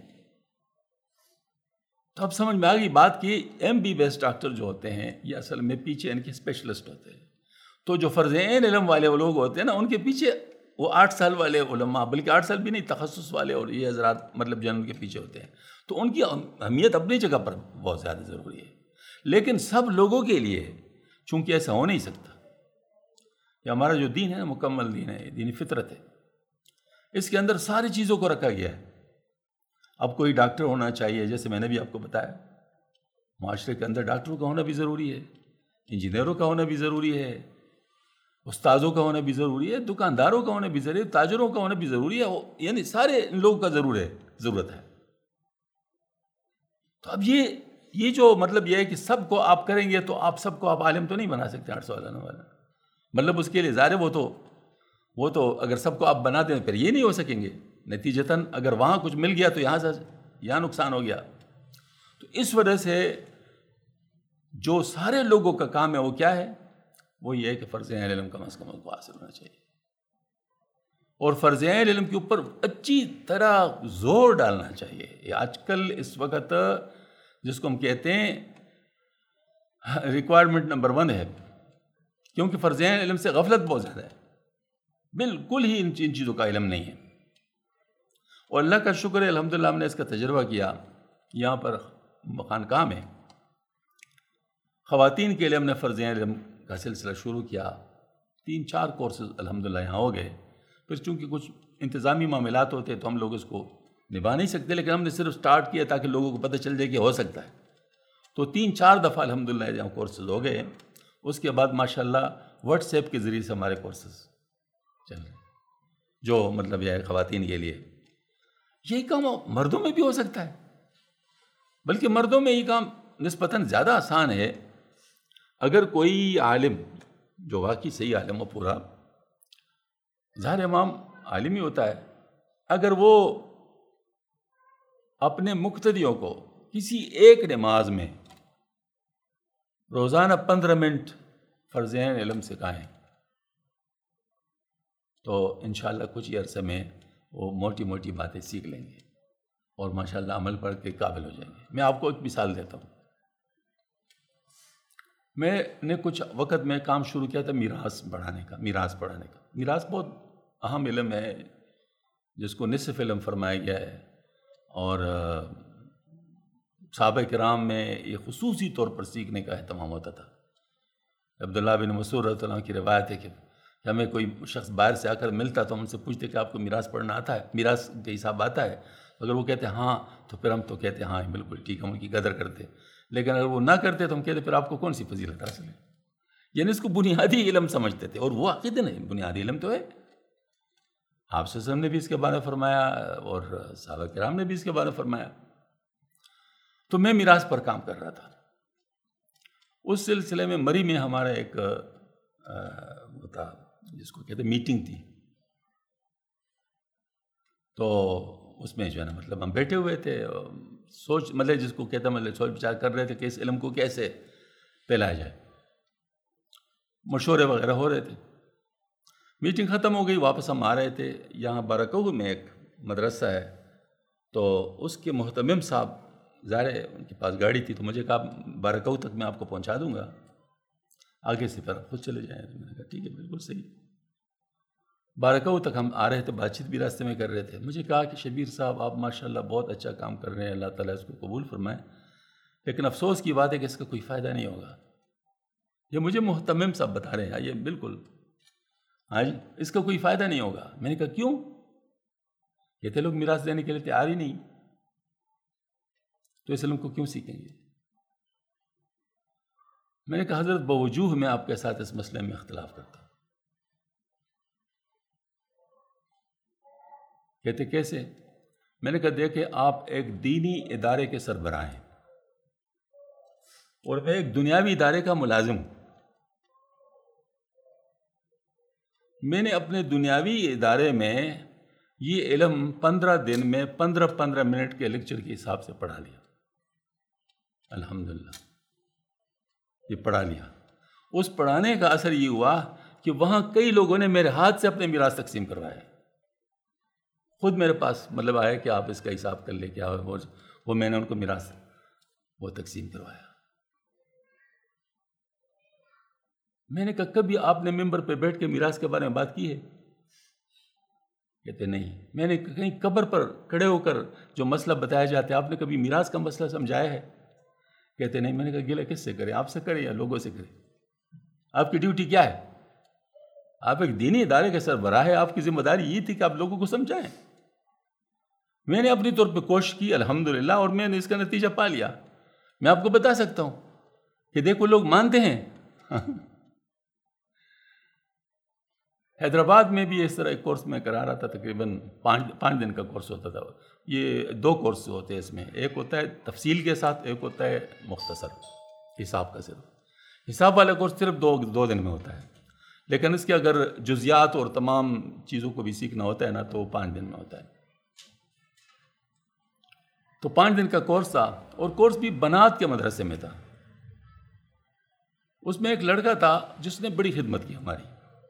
تو اب سمجھ میں آ گئی بات کہ M B B S doctor جو ہوتے ہیں یہ اصل میں پیچھے ان کے اسپیشلسٹ ہوتے ہیں۔ تو جو فرض عین علم والے وہ لوگ ہوتے ہیں نا، ان کے پیچھے وہ آٹھ سال والے علماء، بلکہ آٹھ سال بھی نہیں، تخصص والے اور یہ حضرات مطلب جن کے پیچھے ہوتے ہیں، تو ان کی اہمیت اپنی جگہ پر بہت زیادہ ضروری ہے۔ لیکن سب لوگوں کے لیے چونکہ ایسا ہو نہیں سکتا، یہ ہمارا جو دین ہے نا مکمل دین ہے، دین فطرت ہے، اس کے اندر ساری چیزوں کو رکھا گیا ہے۔ اب کوئی ڈاکٹر ہونا چاہیے، جیسے میں نے بھی آپ کو بتایا، معاشرے کے اندر ڈاکٹروں کا ہونا بھی ضروری ہے، انجینئروں کا ہونا بھی ضروری ہے، استاذوں کا ہونا بھی ضروری ہے، دکانداروں کا ہونا بھی ضروری ہے، تاجروں کا ہونا بھی ضروری ہے، یعنی سارے لوگوں کا ضرور ہے ضرورت ہے۔ تو اب یہ یہ جو مطلب یہ ہے کہ سب کو آپ کریں گے تو آپ سب کو آپ عالم تو نہیں بنا سکتے آٹھ سو والا نو والا، مطلب اس کے لیے ظاہر ہے وہ تو وہ تو اگر سب کو آپ بنا دیں پھر یہ نہیں ہو سکیں گے، نتیجتاً اگر وہاں کچھ مل گیا تو یہاں سے یہاں نقصان ہو گیا۔ تو اس وجہ سے جو سارے لوگوں کا کام ہے وہ کیا ہے؟ وہ یہ ہے کہ فرض عین علم کم از کم کو حاصل ہونا چاہیے، اور فرض عین علم کے اوپر اچھی طرح زور ڈالنا چاہیے۔ یہ آج کل اس وقت جس کو ہم کہتے ہیں ریکوائرمنٹ نمبر ون ہے، کیونکہ فرض عین علم سے غفلت بہت زیادہ ہے، بالکل ہی ان چیزوں کا علم نہیں ہے۔ اور اللہ کا شکر ہے الحمدللہ ہم نے اس کا تجربہ کیا، یہاں پر خانقاہ میں خواتین کے لیے ہم نے فرض عین علم کا سلسلہ شروع کیا، تین چار کورسز الحمدللہ یہاں ہو گئے۔ پھر چونکہ کچھ انتظامی معاملات ہوتے تو ہم لوگ اس کو نبھا نہیں سکتے، لیکن ہم نے صرف سٹارٹ کیا تاکہ لوگوں کو پتہ چل جائے کہ ہو سکتا ہے۔ تو تین چار دفعہ الحمدللہ یہاں کورسز ہو گئے۔ اس کے بعد ماشاءاللہ واٹس ایپ کے ذریعے سے ہمارے کورسز چل رہے ہیں، جو مطلب یہ ہے خواتین کے لیے۔ یہی کام مردوں میں بھی ہو سکتا ہے، بلکہ مردوں میں یہ کام نسبتاً زیادہ آسان ہے۔ اگر کوئی عالم جو واقعی صحیح عالم ہو، پورا ظاہر امام عالم ہی ہوتا ہے، اگر وہ اپنے مقتدیوں کو کسی ایک نماز میں روزانہ پندرہ منٹ فرض عین علم سکھائیں تو انشاءاللہ کچھ ہی عرصے میں وہ موٹی موٹی باتیں سیکھ لیں گے اور ماشاءاللہ عمل پڑھ کے قابل ہو جائیں گے۔ میں آپ کو ایک مثال دیتا ہوں۔ میں نے کچھ وقت میں کام شروع کیا تھا میراث پڑھانے کا میراث پڑھانے کا میراث بہت اہم علم ہے، جس کو نصف علم فرمایا گیا ہے، اور صحابہ کرام میں یہ خصوصی طور پر سیکھنے کا اہتمام ہوتا تھا۔ عبداللہ بن مسعود رضی اللہ عنہ کی روایت ہے کہ ہمیں کوئی شخص باہر سے آ کر ملتا تو ہم ان سے پوچھتے کہ آپ کو میراث پڑھنا آتا ہے، میراث کا حساب آتا ہے؟ اگر وہ کہتے ہیں ہاں تو پھر ہم تو کہتے ہیں ہاں بالکل ٹھیک، ہم ان کی قدر کرتے۔ لیکن اگر وہ نہ کرتے تو ہم کہتے پھر آپ کو کون سی فضیلت حاصل ہے؟ یعنی اس کو بنیادی علم سمجھتے تھے، اور وہ عقیدہ نہیں، بنیادی علم تو ہے۔ آپ صلی اللہ علیہ وسلم نے بھی اس کے بارے میں فرمایا اور صحابہ کرام نے بھی اس کے بارے میں فرمایا۔ تو میں میراث پر کام کر رہا تھا۔ اس سلسلے میں مری میں ہمارا ایک وہ تھا جس کو کہتے میٹنگ تھی، تو اس میں جو ہے نا مطلب ہم بیٹھے ہوئے تھے، سوچ مطلب جس کو کہتے مطلب سوچ بچار کر رہے تھے کہ اس علم کو کیسے پھیلایا جائے، مشورے وغیرہ ہو رہے تھے۔ میٹنگ ختم ہو گئی، واپس ہم آ رہے تھے۔ یہاں بارکوہ میں ایک مدرسہ ہے، تو اس کے محتمم صاحب ظاہر ہے ان کے پاس گاڑی تھی، تو مجھے کہا بارکوہ تک میں آپ کو پہنچا دوں گا، آگے سے پھر خود چلے جائیں۔ میں نے کہا ٹھیک ہے بالکل صحیح۔ بارکوہ تک ہم آ رہے تھے، بات چیت بھی راستے میں کر رہے تھے۔ مجھے کہا کہ شبیر صاحب آپ ماشاءاللہ بہت اچھا کام کر رہے ہیں، اللہ تعالیٰ اس کو قبول فرمائے، لیکن افسوس کی بات ہے کہ اس کا کوئی فائدہ نہیں ہوگا۔ یہ مجھے محتمم صاحب بتا رہے ہیں، یہ بالکل ہاں جی اس کا کوئی فائدہ نہیں ہوگا۔ میں نے کہا کیوں؟ کہتے لوگ میراث دینے کے لیے تیار ہی نہیں، تو اس علم کو کیوں سیکھیں گے؟ میں نے کہا حضرت بوجوہ میں آپ کے ساتھ اس مسئلے میں اختلاف کرتا ہوں۔ کہتے کیسے؟ میں نے کہا دیکھیں آپ ایک دینی ادارے کے سربراہ ہیں اور میں ایک دنیاوی ادارے کا ملازم ہوں۔ میں نے اپنے دنیاوی ادارے میں یہ علم پندرہ دن میں پندرہ پندرہ منٹ کے لیکچر کے حساب سے پڑھا لیا، الحمدللہ یہ پڑھا لیا۔ اس پڑھانے کا اثر یہ ہوا کہ وہاں کئی لوگوں نے میرے ہاتھ سے اپنے میراث تقسیم کروائے، خود میرے پاس مطلب آیا کہ آپ اس کا حساب کر لیں کیا وہ وہ میں نے ان کو میراث وہ تقسیم کروایا۔ میں نے کہا کبھی آپ نے ممبر پہ بیٹھ کے میراث کے بارے میں بات کی ہے؟ کہتے نہیں۔ میں نے کہیں قبر پر کھڑے ہو کر جو مسئلہ بتایا جاتا ہے آپ نے کبھی میراث کا مسئلہ سمجھایا ہے؟ کہتے نہیں۔ میں نے کہا گلہ کس سے کریں، آپ سے کریں یا لوگوں سے کریں؟ آپ کی ڈیوٹی کیا ہے؟ آپ ایک دینی ادارے کے سربراہ ہے، آپ کی ذمہ داری یہ تھی کہ آپ لوگوں کو سمجھائیں۔ میں نے اپنی طور پہ کوشش کی الحمدللہ، اور میں نے اس کا نتیجہ پا لیا۔ میں آپ کو بتا سکتا ہوں کہ دیکھو لوگ مانتے ہیں حیدرآباد میں بھی اس طرح ایک کورس میں کرا رہا تھا، تقریباً پانچ پانچ دن کا کورس ہوتا تھا. یہ دو کورس ہوتے ہیں اس میں، ایک ہوتا ہے تفصیل کے ساتھ، ایک ہوتا ہے مختصر حساب کا. صرف حساب والا کورس صرف دو دو دن میں ہوتا ہے، لیکن اس کے اگر جزیات اور تمام چیزوں کو بھی سیکھنا ہوتا ہے نا تو وہ پانچ دن میں ہوتا ہے. تو پانچ دن کا کورس تھا، اور کورس بھی بنات کے مدرسے میں تھا. اس میں ایک لڑکا تھا جس نے بڑی خدمت کی ہماری.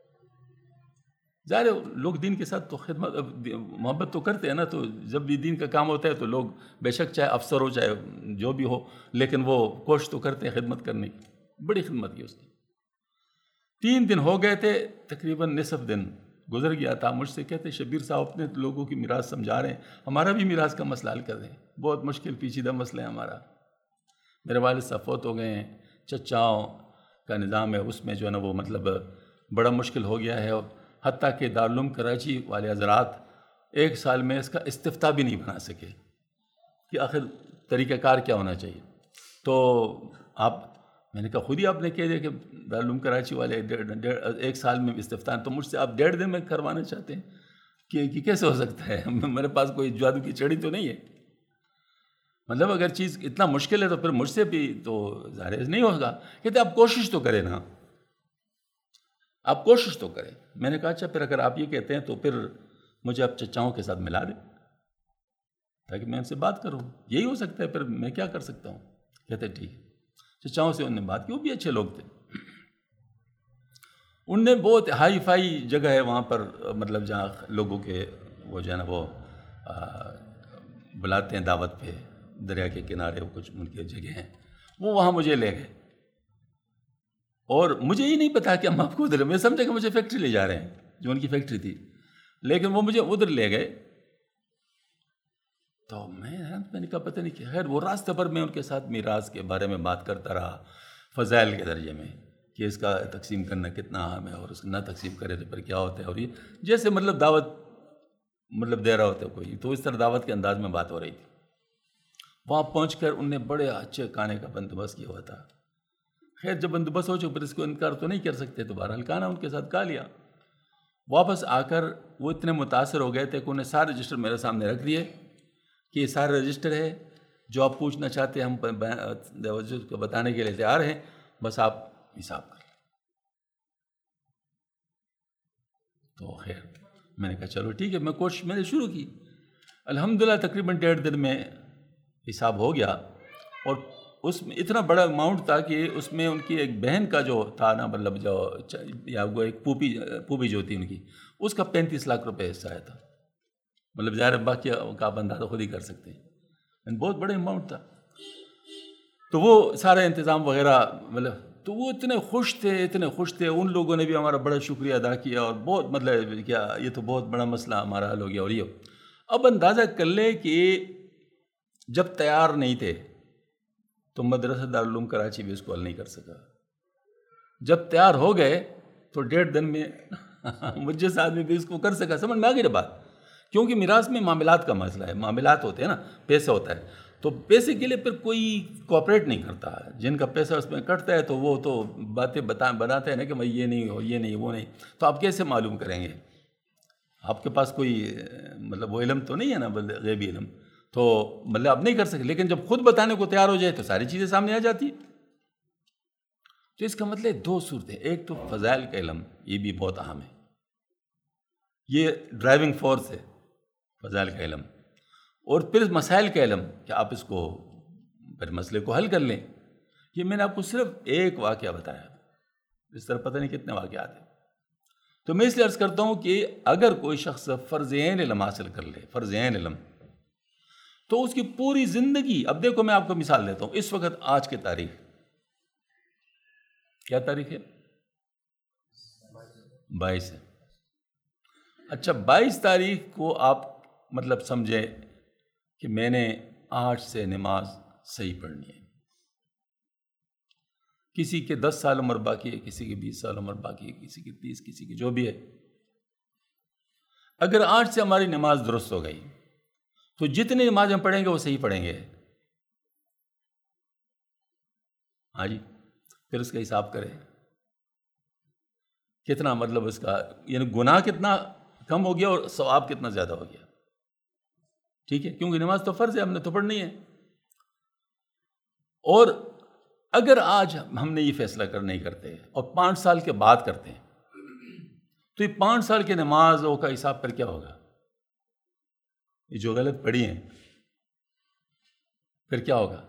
ظاہر لوگ دین کے ساتھ تو خدمت محبت تو کرتے ہیں نا، تو جب بھی دین کا کام ہوتا ہے تو لوگ بے شک چاہے افسر ہو چاہے جو بھی ہو، لیکن وہ کوشش تو کرتے ہیں خدمت کرنے کی. بڑی خدمت کی اس نے. تین دن ہو گئے تھے، تقریباً نصف دن گزر گیا تھا. مجھ سے کہتے شبیر صاحب اپنے لوگوں کی میراث سمجھا رہے ہیں، ہمارا بھی میراث کا مسئلہ حل کر دیں. بہت مشکل پیچیدہ مسئلہ ہے ہمارا. میرے والد صاحب فوت ہو گئے ہیں، چچاؤں کا نظام ہے، اس میں جو ہے نا وہ مطلب بڑا مشکل ہو گیا ہے. حتیٰ کہ دارالعلوم کراچی والے حضرات ایک سال میں اس کا استفتاء بھی نہیں بنا سکے کہ آخر طریقہ کار کیا ہونا چاہیے. تو آپ میں نے کہا خود ہی آپ نے کہہ دیا کہ دارالعلوم کراچی والے ایک سال میں استفتاء، تو مجھ سے آپ ڈیڑھ دن میں کروانا چاہتے ہیں کہ کہ کیسے ہو سکتا ہے؟ میرے پاس کوئی جادو کی چڑی تو نہیں ہے. مطلب اگر چیز اتنا مشکل ہے تو پھر مجھ سے بھی تو ظاہر نہیں ہوگا. کہتے آپ کوشش تو کریں نا، آپ کوشش تو کریں. میں نے کہا اچھا پھر اگر آپ یہ کہتے ہیں تو پھر مجھے آپ چچاؤں کے ساتھ ملا دیں تاکہ میں ان سے بات کروں، یہی ہو سکتا ہے، پھر میں کیا کر سکتا ہوں. کہتے ٹھیک ہے. چچاؤں سے انہوں نے بات کی، وہ بھی اچھے لوگ تھے. ان نے بہت ہائی فائی جگہ ہے وہاں پر، مطلب جہاں لوگوں کے وہ جو ہے نا وہ بلاتے ہیں دعوت پہ، دریا کے کنارے وہ کچھ ان کی جگہ ہیں، وہ وہاں مجھے لے گئے. اور مجھے یہ نہیں پتا کہ ہم آپ کو ادھر، میں سمجھا کہ مجھے فیکٹری لے جا رہے ہیں جو ان کی فیکٹری تھی، لیکن وہ مجھے ادھر لے گئے. تو میں میں نے کہا پتہ نہیں کہ خیر وہ راستہ پر میں ان کے ساتھ میراث کے بارے میں بات کرتا رہا، فضائل کے درجے میں کہ اس کا تقسیم کرنا کتنا اہم ہے، اور اس کو نہ تقسیم کرے تو پھر کیا ہوتا ہے، اور یہ جیسے مطلب دعوت مطلب دے رہا ہوتا ہے کوئی، تو اس طرح دعوت کے انداز میں بات ہو رہی تھی. وہاں پہنچ کر ان نے بڑے اچھے کھانے کا بندوبست کیا ہوا تھا. خیر جب بندوبست ہو چکا پھر اس کو انکار تو نہیں کر سکتے، تو بہرحال کھانا ان کے ساتھ کھا لیا. واپس آ کر وہ اتنے متاثر ہو گئے تھے کہ انہیں سارے رجسٹر میرے سامنے رکھ دیے کہ یہ سارے رجسٹر ہے، جو آپ پوچھنا چاہتے ہیں ہم بتانے کے لیے تیار ہیں، بس آپ حساب کر لیں. تو خیر میں نے کہا چلو ٹھیک ہے. میں کوشش میں نے شروع کی. الحمدللہ تقریباً ڈیڑھ دن میں حساب ہو گیا. اور اس میں اتنا بڑا اماؤنٹ تھا کہ اس میں ان کی ایک بہن کا جو تھا نا، مطلب جو یا وہ ایک پھوپھی پھوپھی جو تھی ان کی، اس کا پینتیس لاکھ روپے حصہ آیا تھا. مطلب ظاہر باقی کا آپ اندازہ خود ہی کر سکتے ہیں، بہت بڑا اماؤنٹ تھا. تو وہ سارا انتظام وغیرہ مطلب تو وہ اتنے خوش تھے اتنے خوش تھے. ان لوگوں نے بھی ہمارا بڑا شکریہ ادا کیا، اور بہت مطلب کیا یہ تو بہت بڑا مسئلہ ہمارا حل ہو گیا. اور یہ اب اندازہ کر لے کہ جب تیار نہیں تھے تو مدرسہ دارالعلوم کراچی بھی اس کو حل نہیں کر سکا. جب تیار ہو گئے تو ڈیڑھ دن میں مجھ جیسا آدمی بھی اس کو کر سکا. سمجھ میں آ گئی نا بات؟ کیونکہ میراث میں معاملات کا مسئلہ ہے، معاملات ہوتے ہیں نا، پیسہ ہوتا ہے. تو پیسے کے لیے پھر کوئی کوآپریٹ نہیں کرتا. جن کا پیسہ اس میں کٹتا ہے تو وہ تو باتیں بتا بناتے ہیں نا کہ بھائی یہ نہیں ہو، یہ نہیں، وہ نہیں. تو آپ کیسے معلوم کریں گے؟ آپ کے پاس کوئی مطلب وہ علم تو نہیں ہے نا، غیبی علم، تو مطلب آپ نہیں کر سکتے. لیکن جب خود بتانے کو تیار ہو جائے تو ساری چیزیں سامنے آ جاتی. تو اس کا مطلب دو صورتیں، ایک تو فضائل کا علم، یہ بھی بہت اہم ہے، یہ ڈرائیونگ فورس ہے فضائل کا علم. اور پھر مسائل کا علم کہ آپ اس کو پھر مسئلے کو حل کر لیں. یہ میں نے آپ کو صرف ایک واقعہ بتایا، اس طرح پتہ نہیں کتنے واقعات ہیں. تو میں اس لیے عرض کرتا ہوں کہ اگر کوئی شخص فرض عین علم حاصل کر لے، فرض عین علم، تو اس کی پوری زندگی، اب دیکھو میں آپ کو مثال دیتا ہوں. اس وقت آج کی تاریخ کیا تاریخ ہے؟ بائیس ہے. اچھا بائیس تاریخ کو آپ مطلب سمجھے کہ میں نے آٹھ سے نماز صحیح پڑھنی ہے. کسی کے دس سال عمر باقی ہے، کسی کے بیس سال عمر باقی ہے، کسی کے تیس، کسی کی جو بھی ہے. اگر آٹھ سے ہماری نماز درست ہو گئی تو جتنی نماز ہم پڑھیں گے وہ صحیح پڑھیں گے. ہاں جی، پھر اس کا حساب کریں. کتنا مطلب اس کا یعنی گناہ کتنا کم ہو گیا اور ثواب کتنا زیادہ ہو گیا. ٹھیک ہے, کیونکہ نماز تو فرض ہے, ہم نے تو پڑھنی ہے. اور اگر آج ہم نے یہ فیصلہ کر نہیں کرتے اور پانچ سال کے بعد کرتے ہیں تو یہ پانچ سال کی نمازوں کا حساب پر کیا ہوگا؟ یہ جو غلط پڑھی ہیں پھر کیا ہوگا؟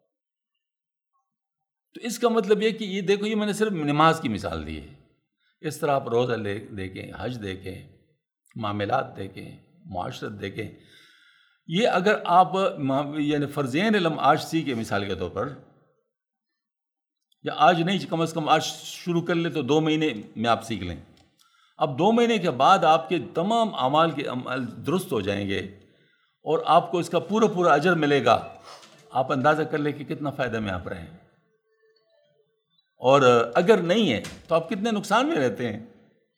تو اس کا مطلب یہ کہ یہ دیکھو, یہ میں نے صرف نماز کی مثال دی ہے. اس طرح آپ روزہ لے دیکھیں, حج دیکھیں, معاملات دیکھیں, معاشرت دیکھیں. یہ اگر آپ یعنی فرضین علم آج سیکھیں مثال کے طور پر, یا آج نہیں کم از کم آج شروع کر لیں تو دو مہینے میں آپ سیکھ لیں. اب دو مہینے کے بعد آپ کے تمام اعمال کے عمل درست ہو جائیں گے اور آپ کو اس کا پورا پورا اجر ملے گا. آپ اندازہ کر لیں کہ کتنا فائدہ میں آپ رہے ہیں. اور اگر نہیں ہے تو آپ کتنے نقصان میں رہتے ہیں.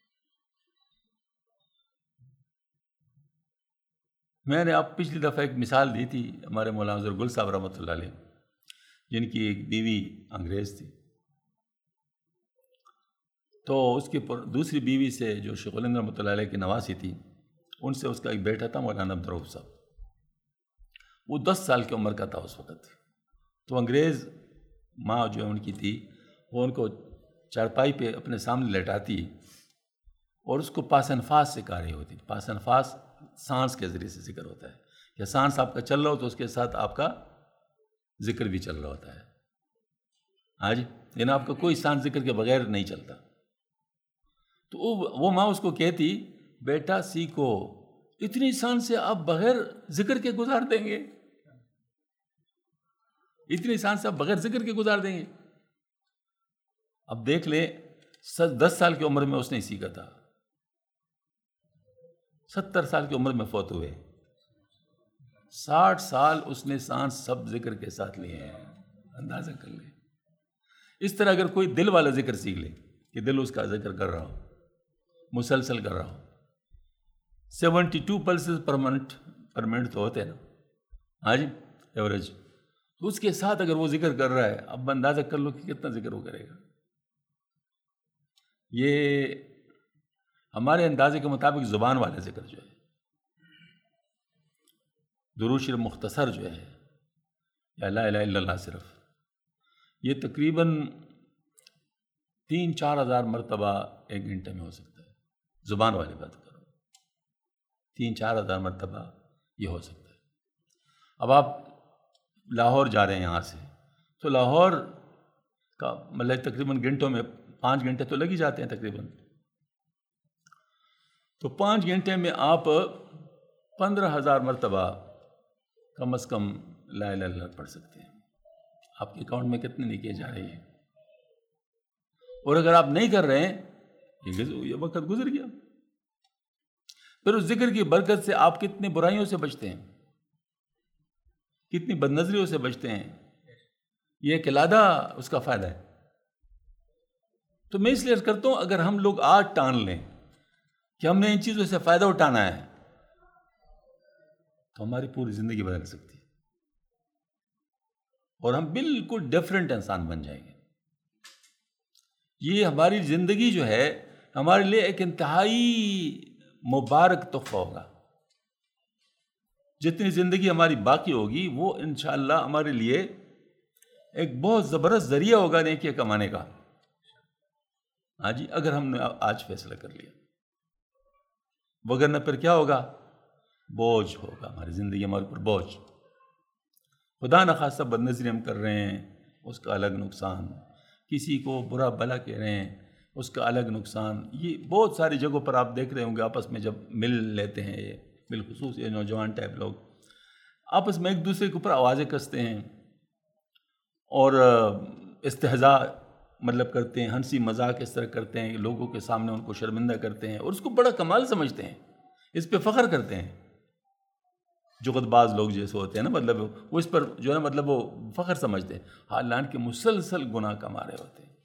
میں نے آپ پچھلی دفعہ ایک مثال دی تھی, ہمارے مولانا ظہور گل صاحب رحمۃ اللہ علیہ, جن کی ایک بیوی انگریز تھی, تو اس کی دوسری بیوی سے جو شیخ الہند رحمۃ اللہ علیہ کی نواسی تھی, ان سے اس کا ایک بیٹا تھا مولانا عبدالرؤف صاحب. وہ دس سال کی عمر کا تھا اس وقت. تو انگریز ماں جو ان کی تھی وہ ان کو چارپائی پہ اپنے سامنے لٹاتی اور اس کو پاس انفاس سکھا رہی ہوتی. پاس انفاس سانس کے ذریعے سے ذکر ہوتا ہے, یا سانس آپ کا چل رہا ہو تو اس کے ساتھ آپ کا ذکر بھی چل رہا ہوتا ہے. ہاں جی, یعنی آپ کا کوئی سانس ذکر کے بغیر نہیں چلتا. تو وہ ماں اس کو کہتی, بیٹا سیکھو, اتنی سانس سے آپ بغیر ذکر کے گزار دیں گے, اتنی سانس سے آپ بغیر ذکر کے گزار دیں گے. اب دیکھ لیں, دس سال کی عمر میں اس نے سیکھا تھا, ستر سال کی عمر میں فوت ہوئے, ساٹھ سال اس نے سانس سب ذکر کے ساتھ لیے ہیں. اندازہ کر لیں. اس طرح اگر کوئی دل والا ذکر سیکھ لے کہ دل اس کا ذکر کر رہا ہو, مسلسل کر رہا ہو, seventy two pulses per minute per minute تو ہوتے ہیں نا, ہاں جی, ایوریج. تو اس کے ساتھ اگر وہ ذکر کر رہا ہے, اب اندازہ کر لو کہ کتنا ذکر وہ کرے گا. یہ ہمارے اندازے کے مطابق زبان والا ذکر جو ہے, درود شریف مختصر جو ہے, یا لا الہ الا اللہ صرف, یہ تقریباً تین چار ہزار مرتبہ ایک گھنٹے میں ہو سکتا ہے. زبان والی بات کرو, تین چار ہزار مرتبہ یہ ہو سکتا ہے. اب آپ لاہور جا رہے ہیں یہاں سے, تو لاہور کا مطلب تقریباً گھنٹوں میں پانچ گھنٹے تو لگ ہی جاتے ہیں تقریباً. تو پانچ گھنٹے میں آپ پندرہ ہزار مرتبہ کم از کم لا الہ الا اللہ پڑھ سکتے ہیں. آپ کے اکاؤنٹ میں کتنے نہیں کیے جا رہی ہیں. اور اگر آپ نہیں کر رہے ہیں, یہ وقت گزر گیا. پھر اس ذکر کی برکت سے آپ کتنی برائیوں سے بچتے ہیں, کتنی بد نظریوں سے بچتے ہیں. یہ ایک علیحدہ اس کا فائدہ ہے. تو میں اس لیے کرتا ہوں, اگر ہم لوگ آج ٹان لیں کہ ہم نے ان چیزوں سے فائدہ اٹھانا ہے, تو ہماری پوری زندگی بدل سکتی ہے اور ہم بالکل ڈیفرنٹ انسان بن جائیں گے. یہ ہماری زندگی جو ہے ہمارے لیے ایک انتہائی مبارک تحفہ ہوگا. جتنی زندگی ہماری باقی ہوگی وہ انشاءاللہ ہمارے لیے ایک بہت زبردست ذریعہ ہوگا نیکی کمانے کا. ہاں جی, اگر ہم نے آج فیصلہ کر لیا, وگرنہ پھر کیا ہوگا, بوجھ ہوگا ہماری زندگی, ہمارے اوپر بوجھ. خدا نخواستہ بد نظری ہم کر رہے ہیں, اس کا الگ نقصان. کسی کو برا بھلا کہہ رہے ہیں, اس کا الگ نقصان. یہ بہت ساری جگہوں پر آپ دیکھ رہے ہوں گے, آپس میں جب مل لیتے ہیں, یہ بالخصوص یہ نوجوان ٹائپ لوگ آپس میں ایک دوسرے کے اوپر آوازیں کستے ہیں اور استہزاء مطلب کرتے ہیں, ہنسی مذاق اس طرح کرتے ہیں, لوگوں کے سامنے ان کو شرمندہ کرتے ہیں اور اس کو بڑا کمال سمجھتے ہیں, اس پہ فخر کرتے ہیں. جغد باز لوگ جیسے ہوتے ہیں نا, مطلب وہ اس پر جو ہے مطلب وہ فخر سمجھتے ہیں, حالانکہ مسلسل گناہ کما رہے ہوتے ہیں,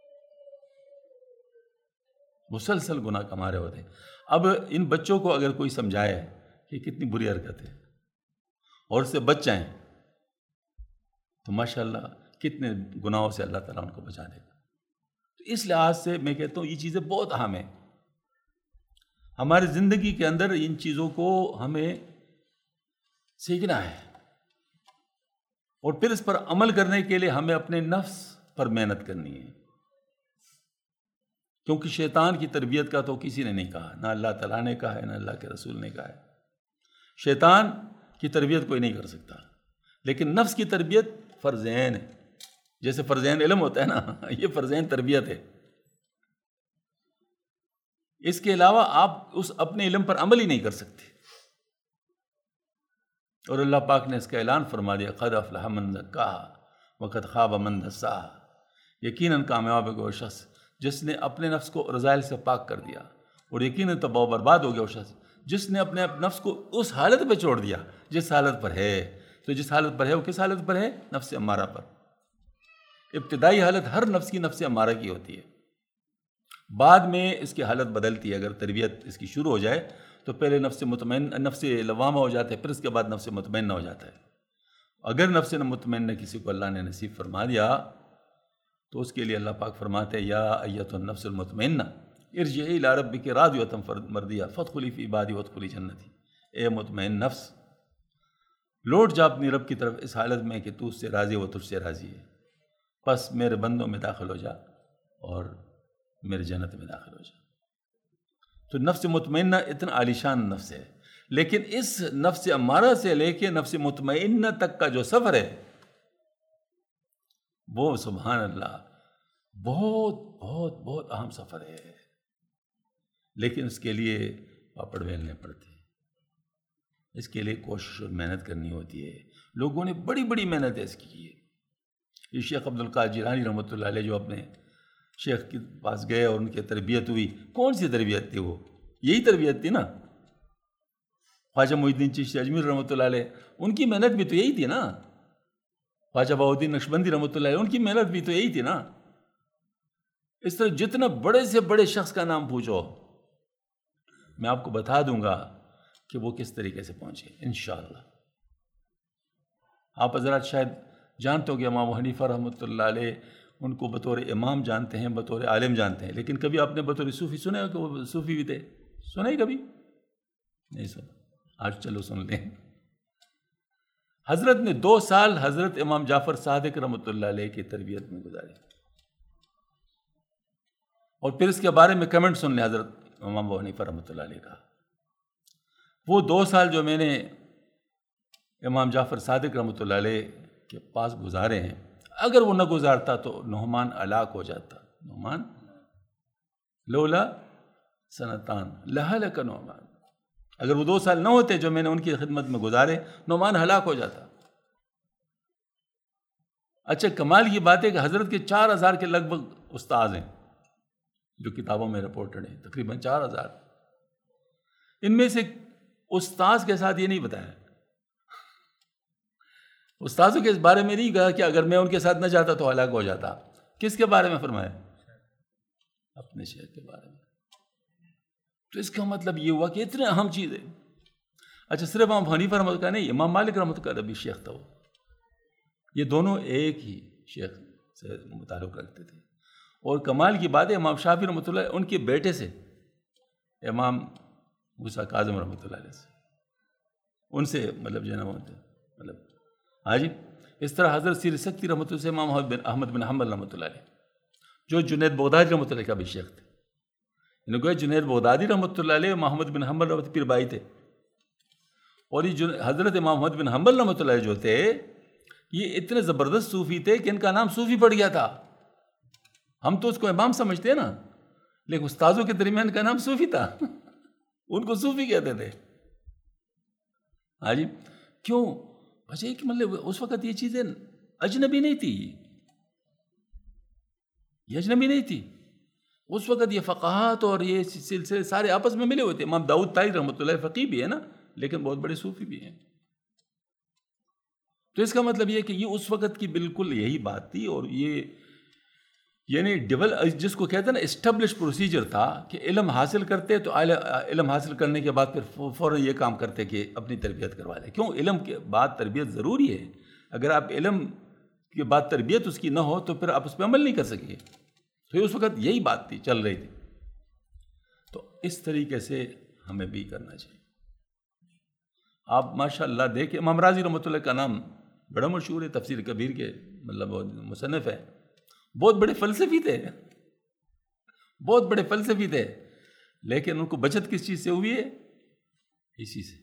مسلسل گناہ کما رہے ہوتے ہیں. اب ان بچوں کو اگر کوئی سمجھائے کہ کتنی بری حرکت ہے اور اس سے بچ جائیں, تو ماشاءاللہ کتنے گناہوں سے اللہ تعالیٰ ان کو بچا دے گا. تو اس لحاظ سے میں کہتا ہوں یہ چیزیں بہت اہم ہیں ہماری زندگی کے اندر. ان چیزوں کو ہمیں سیکھنا ہے اور پھر اس پر عمل کرنے کے لیے ہمیں اپنے نفس پر محنت کرنی ہے, کیونکہ شیطان کی تربیت کا تو کسی نے نہیں کہا, نہ اللہ تعالیٰ نے کہا ہے نہ اللہ کے رسول نے کہا ہے. شیطان کی تربیت کوئی نہیں کر سکتا, لیکن نفس کی تربیت فرض عین ہے. جیسے فرض عین علم ہوتا ہے نا, یہ فرض عین تربیت ہے. اس کے علاوہ آپ اس اپنے علم پر عمل ہی نہیں کر سکتے. اور اللہ پاک نے اس کا اعلان فرما دیا, قد افلح من زکاہا وقد خاب من دساہا. یقیناً کامیاب ہے وہ شخص جس نے اپنے نفس کو رذائل سے پاک کر دیا, اور یقیناً تباہ و برباد ہو گیا وہ شخص جس نے اپنے نفس کو اس حالت پہ چھوڑ دیا جس حالت پر ہے. تو جس حالت پر ہے وہ کس حالت پر ہے؟ نفس امارہ پر. ابتدائی حالت ہر نفس کی نفس امارہ کی ہوتی ہے, بعد میں اس کی حالت بدلتی ہے. اگر تربیت اس کی شروع ہو جائے تو پہلے نفس مطمئن نفس لوامہ ہو جاتا ہے, پھر اس کے بعد نفس مطمئنہ ہو جاتا ہے. اگر نفس مطمئنہ کسی کو اللہ نے نصیب فرما دیا تو اس کے لیے اللہ پاک فرماتے ہیں, یا ایتھا النفس المطمئنہ ارجعی الی ربک راضیۃ مرضیہ فادخلی فی عبادی وادخلی جنتی. اے مطمئن نفس, لوٹ جا اپنی رب کی طرف اس حالت میں کہ تو اس سے راضی وہ تجھ سے راضی ہے, پس میرے بندوں میں داخل ہو جا اور میرے جنت میں داخل ہو جا. تو نفس مطمئنہ اتنا عالیشان نفس ہے, لیکن اس نفس امارہ سے لے کے نفس مطمئنہ تک کا جو سفر ہے وہ سبحان اللہ بہت بہت بہت اہم سفر ہے. لیکن اس کے لیے پاپڑ بیلنے پڑتے ہیں, اس کے لیے کوشش اور محنت کرنی ہوتی ہے. لوگوں نے بڑی بڑی محنت اس کی کی ہے. یہ شیخ عبد القادر جیلانی رحمۃ اللہ علیہ جو اپنے شیخ کے پاس گئے اور ان کی تربیت ہوئی, کون سی تربیت تھی وہ؟ یہی تربیت تھی نا. خواجہ محی الدین چشتی اجمیر رحمۃ اللہ علیہ, ان کی محنت بھی تو یہی تھی نا. خواجہ بہاؤالدین نقشبندی رحمۃ اللہ علیہ, ان کی محنت بھی تو یہی تھی نا. اس طرح جتنا بڑے سے بڑے شخص کا نام پوچھو میں آپ کو بتا دوں گا کہ وہ کس طریقے سے پہنچے انشاءاللہ. آپ حضرات شاید جانتے ہو کہ امام حنیفہ رحمۃ اللہ علیہ ان کو بطور امام جانتے ہیں, بطور عالم جانتے ہیں, لیکن کبھی آپ نے بطور صوفی سنے ہو کہ وہ صوفی بھی تھے؟ سنا ہی کبھی نہیں سنا. آج چلو سن لیں. حضرت نے دو سال حضرت امام جعفر صادق رحمۃ اللہ علیہ کی تربیت میں گزارے, اور پھر اس کے بارے میں کمنٹ سن لیں حضرت امام ابو حنیفہ رحمۃ اللہ علیہ کا. وہ دو سال جو میں نے امام جعفر صادق رحمۃ اللہ علیہ کے پاس گزارے ہیں, اگر وہ نہ گزارتا تو نعمان ہلاک ہو جاتا. نعمان لولا سنتان لہلک نعمان, اگر وہ دو سال نہ ہوتے جو میں نے ان کی خدمت میں گزارے, نعمان ہلاک ہو جاتا. اچھا کمال کی بات ہے کہ حضرت کے چار ہزار کے لگ بھگ استاذ ہیں جو کتابوں میں رپورٹڈ ہیں, تقریباً چار ہزار. ان میں سے استاذ کے ساتھ یہ نہیں بتایا, استاذوں کے اس بارے میں نہیں کہا کہ اگر میں ان کے ساتھ نہ جاتا تو ہلاک ہو جاتا. کس کے بارے میں فرمایا؟ اپنے شیخ کے بارے میں. تو اس کا مطلب یہ ہوا کہ اتنے اہم چیز ہے. اچھا صرف امام حنیفہ رحمۃ کا نہیں, امام مالک رحمۃ کا بھی شیخ تھا وہ. یہ دونوں ایک ہی شیخ سے متعلق رکھتے تھے. اور کمال کی بات ہے امام شافعی رحمۃ اللہ ان کے بیٹے سے, امام موسیٰ کاظم رحمۃ اللہ علیہ سے, ان سے مطلب جو ہے نا مطلب ہاں جی. اس طرح حضرت سیر سکتی رحمۃ اللہ سے امام احمد بن حنبل رحمۃ اللہ علیہ جو جنید بغدادی رحمۃ اللہ کا بھی شیخ تھے. انہوں نے جنید بغدادی رحمۃ اللہ علیہ محمد بن حنبل رحمۃ پیر بھائی تھے, اور یہ حضرت امام احمد بن حنبل رحمۃ اللہ جو تھے یہ اتنے زبردست صوفی تھے کہ ان کا نام صوفی پڑ گیا تھا. ہم تو اس کو امام سمجھتے ہیں نا, لیکن استاذوں کے درمیان کا نام صوفی تھا, ان کو صوفی کہتے تھے. ہاں جی. کیوں؟ وجہ کہ مطلب اس وقت یہ چیزیں اجنبی نہیں تھی, یہ اجنبی نہیں تھی. اس وقت یہ فقاہات اور یہ سلسلے سارے آپس میں ملے ہوئے تھے. امام داؤد طائی رحمۃ اللہ فقیہ بھی ہے نا, لیکن بہت بڑے صوفی بھی ہیں. تو اس کا مطلب یہ کہ یہ اس وقت کی بالکل یہی بات تھی, اور یہ یعنی ڈیول جس کو کہتے ہیں نا اسٹیبلش پروسیجر تھا کہ علم حاصل کرتے تو علم حاصل کرنے کے بعد پھر فوراً یہ کام کرتے کہ اپنی تربیت کروا لیں. کیوں؟ علم کے بعد تربیت ضروری ہے. اگر آپ علم کے بعد تربیت اس کی نہ ہو تو پھر آپ اس پہ عمل نہیں کر سکیں. تو اس وقت یہی بات تھی، چل رہی تھی. تو اس طریقے سے ہمیں بھی کرنا چاہیے. آپ ماشاء اللہ دیکھیں، امام راضی رحمۃ اللہ کا نام بڑا مشہور ہے، تفسیر کبیر کے مطلب مصنف ہے. بہت بڑے فلسفی تھے، بہت بڑے فلسفی تھے، لیکن ان کو بچت کس چیز سے ہوئی ہے؟ اسی سے.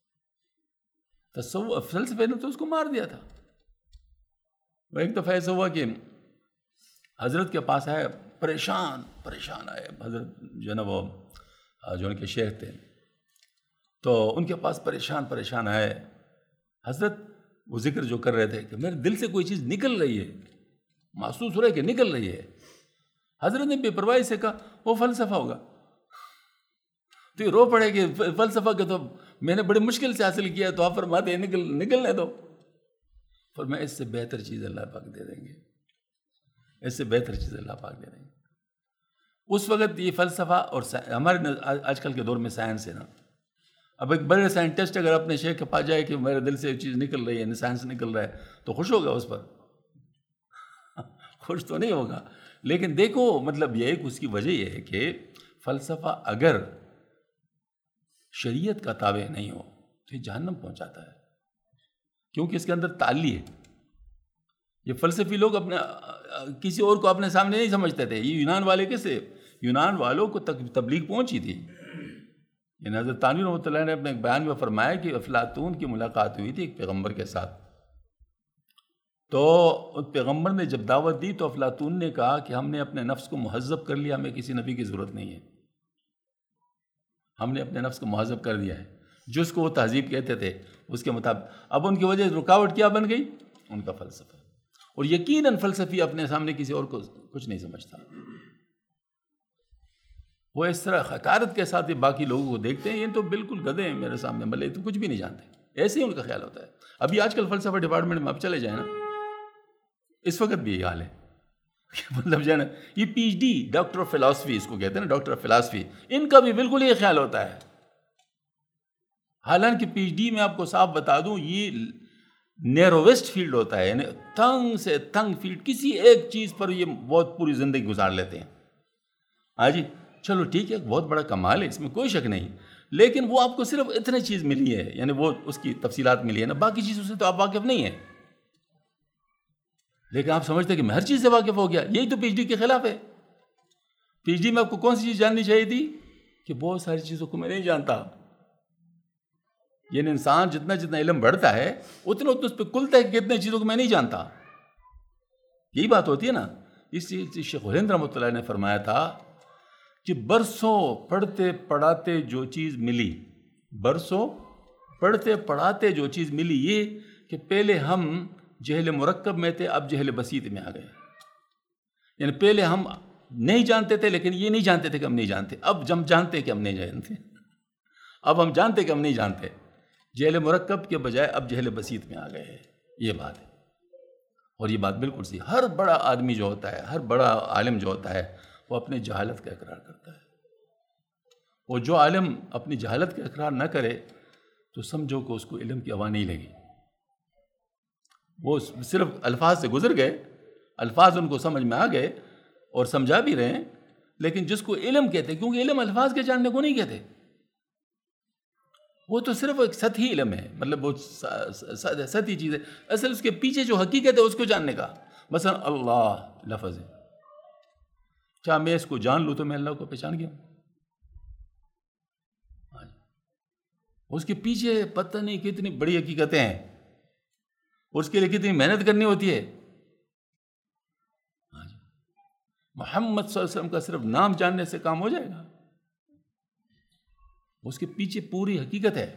تصوف فلسفے نے تو اس کو مار دیا تھا. وہ ایک دفعہ ایسا ہوا کہ حضرت کے پاس آئے، پریشان پریشان آئے. حضرت جو نا وہ جو ان کے شیخ تھے، تو ان کے پاس پریشان پریشان آئے. حضرت وہ ذکر جو کر رہے تھے کہ میرے دل سے کوئی چیز نکل رہی ہے، محسوس ہو رہا ہے کہ نکل رہی ہے. حضرت نے بے پرواہی سے کہا وہ فلسفہ ہوگا. تو یہ رو پڑے کہ فلسفہ کے تو میں نے بڑی مشکل سے حاصل کیا، تو آپ فرماتے ہیں نکل نکلنے دو. پر میں اس سے بہتر چیز اللہ پاک دے دیں گے، اس سے بہتر چیز اللہ پاک دے دیں گے. اس وقت یہ فلسفہ اور ہمارے آج کل کے دور میں سائنس ہے نا، اب ایک بڑے سائنٹسٹ اگر اپنے شیخ کے پاس جائے کہ میرے دل سے چیز نکل رہی ہے، سائنس نکل رہا ہے، تو خوش ہوگا اس پر؟ خوش تو نہیں ہوگا. لیکن دیکھو مطلب یہ ایک اس کی وجہ یہ ہے کہ فلسفہ اگر شریعت کا تابع نہیں ہو تو یہ جہنم پہنچاتا ہے، کیونکہ اس کے اندر تعلی ہے. یہ فلسفی لوگ اپنے کسی اور کو اپنے سامنے نہیں سمجھتے تھے. یہ یونان والے کیسے؟ یونان والوں کو تبلیغ پہنچی تھی. یعنی حضرت تانوی رحمۃ اللہ نے اپنے ایک بیان میں فرمایا کہ افلاطون کی ملاقات ہوئی تھی ایک پیغمبر کے ساتھ. تو اس پیغمبر نے جب دعوت دی تو افلاطون نے کہا کہ ہم نے اپنے نفس کو مہذب کر لیا، ہمیں کسی نبی کی ضرورت نہیں ہے. ہم نے اپنے نفس کو مہذب کر دیا ہے، جس کو وہ تہذیب کہتے تھے اس کے مطابق. اب ان کی وجہ رکاوٹ کیا بن گئی؟ ان کا فلسفہ. اور یقیناً فلسفی اپنے سامنے کسی اور کو کچھ نہیں سمجھتا. وہ اس طرح حقارت کے ساتھ ہی باقی لوگوں کو دیکھتے ہیں، یہ تو بالکل گدھے ہیں میرے سامنے، ملے تو کچھ بھی نہیں جانتے. ایسے ہی ان کا خیال ہوتا ہے. ابھی آج کل فلسفہ ڈپارٹمنٹ میں اب چلے جائیں نا، اس وقت بھی یہ حال ہے. مطلب جو ہے نا یہ P H D doctor of philosophy اس کو کہتے ہیں نا، ڈاکٹر آف فلاسفی، ان کا بھی بالکل یہ خیال ہوتا ہے. حالانکہ پی ایچ ڈی میں آپ کو صاف بتا دوں یہ نیروویسٹ فیلڈ ہوتا ہے، یعنی تنگ سے تنگ فیلڈ، کسی ایک چیز پر یہ بہت پوری زندگی گزار لیتے ہیں. ہاں جی چلو ٹھیک ہے، بہت بڑا کمال ہے، اس میں کوئی شک نہیں. لیکن وہ آپ کو صرف اتنی چیز ملی ہے، یعنی وہ اس کی تفصیلات ملی ہے نا، باقی چیزوں سے تو آپ واقف نہیں ہیں. لیکن آپ سمجھتے ہیں کہ میں ہر چیز سے واقف ہو گیا. یہی تو پی ایچ ڈی کے خلاف ہے. پی ایچ ڈی میں آپ کو کون سی چیز جاننی چاہیے تھی کہ بہت ساری چیزوں کو میں نہیں جانتا. یعنی انسان جتنا جتنا علم بڑھتا ہے اتنا اتنا اس پہ کھلتا ہے کہ کتنے چیزوں کو میں نہیں جانتا. یہی بات ہوتی ہے نا. اس لیے شیخ ہند رحمۃ اللہ نے فرمایا تھا کہ برسوں پڑھتے پڑھاتے جو چیز ملی، برسوں پڑھتے پڑھاتے جو چیز ملی، یہ کہ پہلے ہم جہل مرکب میں تھے، اب جہل بسیط میں آ گئے. یعنی پہلے ہم نہیں جانتے تھے لیکن یہ نہیں جانتے تھے کہ ہم نہیں جانتے، اب ہم جانتے کہ ہم نہیں جانتے. اب ہم جانتے کہ ہم نہیں جانتے. جہل مرکب کے بجائے اب جہل بسیط میں آ گئے ہیں. یہ بات ہے. اور یہ بات بالکل صحیح. ہر بڑا آدمی جو ہوتا ہے، ہر بڑا عالم جو ہوتا ہے، وہ اپنے جہالت کا اقرار کرتا ہے. وہ جو عالم اپنی جہالت کا اقرار نہ کرے تو سمجھو کہ اس کو علم کی ہوا نہیں لگی. وہ صرف الفاظ سے گزر گئے، الفاظ ان کو سمجھ میں آ گئے اور سمجھا بھی رہے ہیں، لیکن جس کو علم کہتے، کیونکہ علم الفاظ کے جاننے کو نہیں کہتے، وہ تو صرف ایک سطحی علم ہے، مطلب وہ سطحی چیز ہے. اصل اس کے پیچھے جو حقیقت ہے اس کو جاننے کا. مثلا اللہ لفظ ہے، کیا میں اس کو جان لوں تو میں اللہ کو پہچان گیا ہوں؟ اس کے پیچھے پتہ نہیں کتنی بڑی حقیقتیں ہیں، اس کے لیے کتنی محنت کرنی ہوتی ہے. محمد صلی اللہ علیہ وسلم کا صرف نام جاننے سے کام ہو جائے گا؟ اس کے پیچھے پوری حقیقت ہے.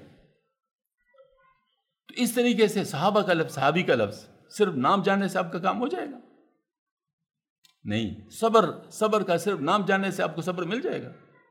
تو اس طریقے سے صحابہ کا لفظ، صحابی کا لفظ صرف نام جاننے سے آپ کا کام ہو جائے گا؟ نہیں. صبر، صبر کا صرف نام جاننے سے آپ کو صبر مل جائے گا؟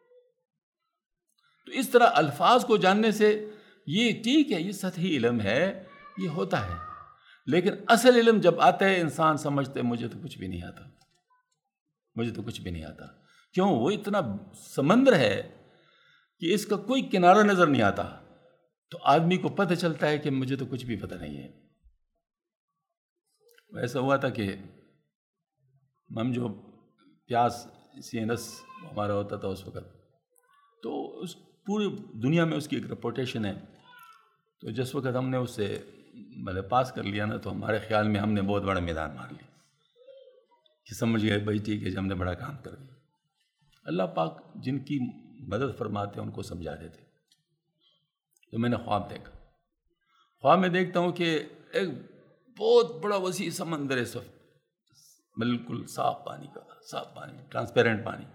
تو اس طرح الفاظ کو جاننے سے یہ ٹھیک ہے، یہ سطحی علم ہے، یہ ہوتا ہے. لیکن اصل علم جب آتا ہے انسان سمجھتے مجھے تو کچھ بھی نہیں آتا، مجھے تو کچھ بھی نہیں آتا. کیوں؟ وہ اتنا سمندر ہے کہ اس کا کوئی کنارہ نظر نہیں آتا. تو آدمی کو پتہ چلتا ہے کہ مجھے تو کچھ بھی پتہ نہیں ہے. ایسا ہوا تھا کہ ہم جو پیاس سینس ہمارا ہوتا تھا اس وقت، تو اس پوری دنیا میں اس کی ایک ریپوٹیشن ہے. تو جس وقت ہم نے اسے مطلب پاس کر لیا نا، تو ہمارے خیال میں ہم نے بہت بڑا میدان مار لیا کہ سمجھ گئے بھائی ٹھیک ہے جی ہم نے بڑا کام کر دیا. اللہ پاک جن کی مدد فرماتے ہیں ان کو سمجھا دیتے. تو میں نے خواب دیکھا، خواب میں دیکھتا ہوں کہ ایک بہت بڑا وسیع سمندر ہے، صف بالکل صاف پانی کا، صاف پانی، ٹرانسپیرنٹ پانی،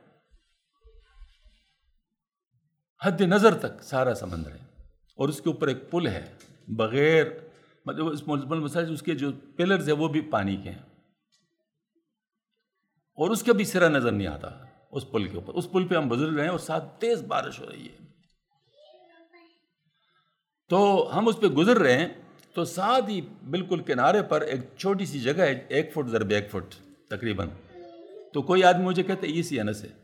حد نظر تک سارا سمندر ہے، اور اس کے اوپر ایک پل ہے بغیر مطلب اس ملزمل مسائل اس کے جو پلرز ہیں وہ بھی پانی کے ہیں، اور اس کا بھی سرا نظر نہیں آتا اس پل کے اوپر. اس پل پہ ہم گزر رہے ہیں اور ساتھ تیز بارش ہو رہی ہے. تو ہم اس پہ گزر رہے ہیں تو ساتھ ہی بالکل کنارے پر ایک چھوٹی سی جگہ ہے، ایک فٹ ضرب ایک فٹ تقریباً. تو کوئی آدمی مجھے کہتے یہ سی انس ہے،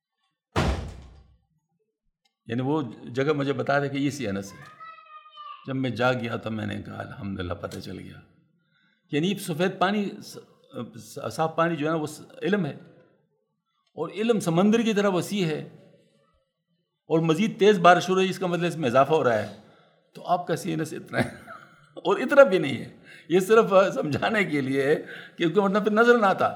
یعنی وہ جگہ مجھے بتا دے کہ یہ سی انس ہے. جب میں جا گیا تو میں نے کہا الحمدللہ پتہ چل گیا، یعنی سفید پانی، صاف پانی جو ہے نا وہ علم ہے، اور علم سمندر کی طرح وسیع ہے، اور مزید تیز بارش ہو رہی ہے، اس کا مطلب اس میں اضافہ ہو رہا ہے. تو آپ کا سی انس اتنا ہے اور اتنا بھی نہیں ہے، یہ صرف سمجھانے کے لیے ہے کیونکہ ورنہ پھر نظر نہ آتا.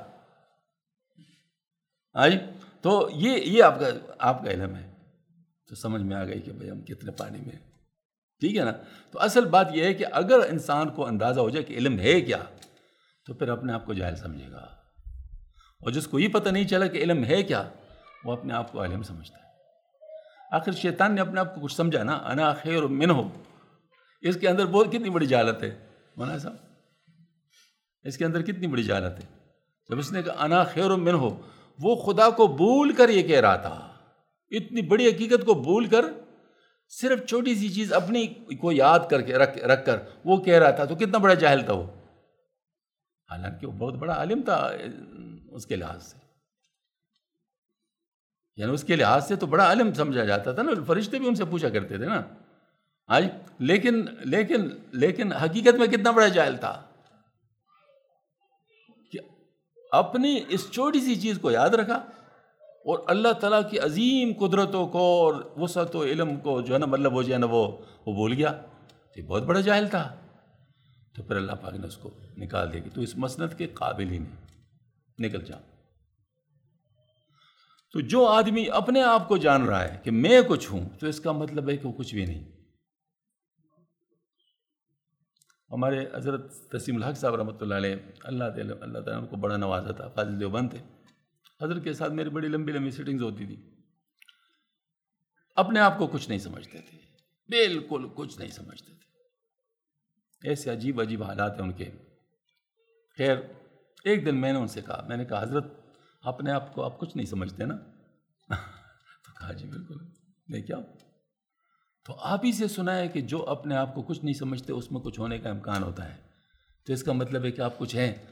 آئی تو یہ یہ آپ کا آپ کا علم ہے. تو سمجھ میں آ گئی کہ بھئی ہم کتنے پانی میں، ٹھیک ہے نا. تو اصل بات یہ ہے کہ اگر انسان کو اندازہ ہو جائے کہ علم ہے کیا، تو پھر اپنے آپ کو جاہل سمجھے گا. اور جس کو یہ پتہ نہیں چلا کہ علم ہے کیا، وہ اپنے آپ کو عالم سمجھتا ہے. آخر شیطان نے اپنے آپ کو کچھ سمجھا نا، انا خیر منہ، اس کے اندر بہت کتنی بڑی جہالت ہے مولانا صاحب، اس کے اندر کتنی بڑی جہالت ہے. جب اس نے کہا انا خیر منہ، وہ خدا کو بھول کر یہ کہہ رہا تھا، اتنی بڑی حقیقت کو بھول کر صرف چھوٹی سی چیز اپنی کو یاد کر کے رکھ رکھ کر وہ کہہ رہا تھا. تو کتنا بڑا جاہل تھا وہ، حالانکہ وہ بہت بڑا عالم تھا اس کے لحاظ سے، یعنی اس کے لحاظ سے تو بڑا عالم سمجھا جاتا تھا نا، فرشتے بھی ان سے پوچھا کرتے تھے نا آج. لیکن لیکن لیکن حقیقت میں کتنا بڑا جاہل تھا کہ اپنی اس چھوٹی سی چیز کو یاد رکھا، اور اللہ تعالیٰ کی عظیم قدرتوں کو اور وسعت و علم کو جو ہے نا مطلب وہ جو ہے نا وہ وہ بھول گیا. یہ بہت بڑا جاہل تھا. تو پھر اللہ پاک نے اس کو نکال دے گی، تو اس مسند کے قابل ہی نہیں، نکل جا. تو جو آدمی اپنے آپ کو جان رہا ہے کہ میں کچھ ہوں، تو اس کا مطلب ہے کہ وہ کچھ بھی نہیں. ہمارے حضرت تسلیم الحق صاحب رحمۃ اللہ علیہ، اللہ تعالیٰ اللہ تعالیٰ ان کو بڑا نوازا تھا، فاضل دیوبند تھے. حضرت کے ساتھ میری بڑی لمبی لمبی سیٹنگز ہوتی تھی. اپنے آپ کو کچھ نہیں سمجھتے تھے، بالکل کچھ نہیں سمجھتے تھے. ایسے عجیب عجیب حالات ہیں ان کے. خیر ایک دن میں نے ان سے کہا، میں نے کہا حضرت اپنے آپ کو آپ کچھ نہیں سمجھتے نا؟ تو کہا جی بالکل. میں کیا؟ تو آپ ہی سے سنا ہے کہ جو اپنے آپ کو کچھ نہیں سمجھتے اس میں کچھ ہونے کا امکان ہوتا ہے، تو اس کا مطلب ہے کہ آپ کچھ ہیں.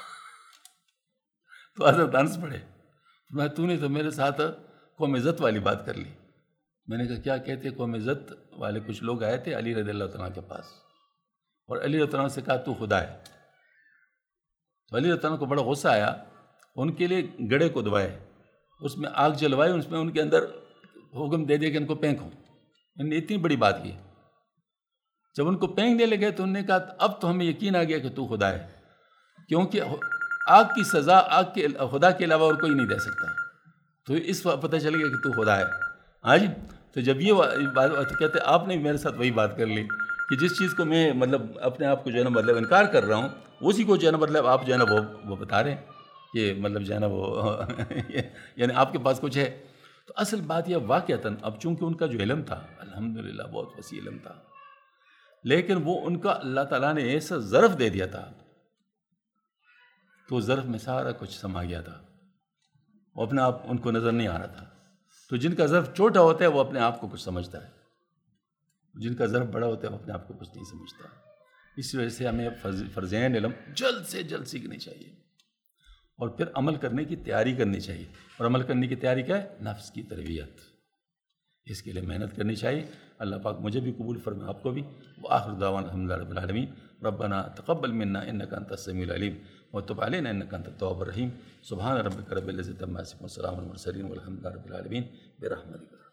تو حضرت ہنس پڑے. میں تو نے تو میرے ساتھ قوم عزت والی بات کر لی. میں نے کہا کیا کہتے؟ قوم عزت والے کچھ لوگ آئے تھے علی رضی اللہ تعالیٰ کے پاس، اور علی رضی اللہ سے کہا تو خدا ہے. تو علی رضی اللہ کو بڑا غصہ آیا، ان کے لیے گڑھے کو دبائے، اس میں آگ جلوائی، اس میں ان کے اندر حکم دے دیا کہ ان کو پھینکو. انہوں نے اتنی بڑی بات کی. جب ان کو پھینکنے لگے تو انہوں نے کہا اب تو ہمیں یقین آ گیا کہ تو خدا ہے، کیونکہ آگ کی سزا آگ کے خدا کے علاوہ اور کوئی نہیں دے سکتا. تو اس وقت پتہ چل گیا کہ تو خدا ہے. ہاں جی. تو جب یہ بات تو کہتے آپ نے میرے ساتھ وہی بات کر لی کہ جس چیز کو میں مطلب اپنے آپ کو جو ہے نا مطلب انکار کر رہا ہوں، اسی کو جو ہے نا مطلب آپ جو ہے نا وہ وہ بتا رہے ہیں کہ مطلب جو ہے نا وہ یعنی آپ کے پاس کچھ ہے. تو اصل بات یہ واقعتاً اب چونکہ ان کا جو علم تھا الحمدللہ بہت وسیع علم تھا، لیکن وہ ان کا اللہ تعالیٰ نے ایسا ظرف دے دیا تھا، تو ظرف میں سارا کچھ سما گیا تھا، وہ اپنے آپ ان کو نظر نہیں آ رہا تھا. تو جن کا ظرف چھوٹا ہوتا ہے وہ اپنے آپ کو کچھ سمجھتا ہے، جن کا ظرف بڑا ہوتا ہے وہ اپنے آپ کو کچھ نہیں سمجھتا. اس وجہ سے ہمیں فرضین علم جلد سے جلد سیکھنی چاہیے، اور پھر عمل کرنے کی تیاری کرنی چاہیے. اور عمل کرنے کی تیاری کیا ہے؟ نفس کی تربیت. اس کے لیے محنت کرنی چاہیے. اللہ پاک مجھے بھی قبول فرمائے، آپ کو بھی. وآخر دعوانا الحمدللہ رب العالمین. ربنا تقبل منا انک انت السمیع العلیم وتب علینا انک انت التواب الرحیم. سبحان ربک رب العزۃ عما یصفون وسلام علی المرسلین والحمد للہ رب العالمین برحمتک.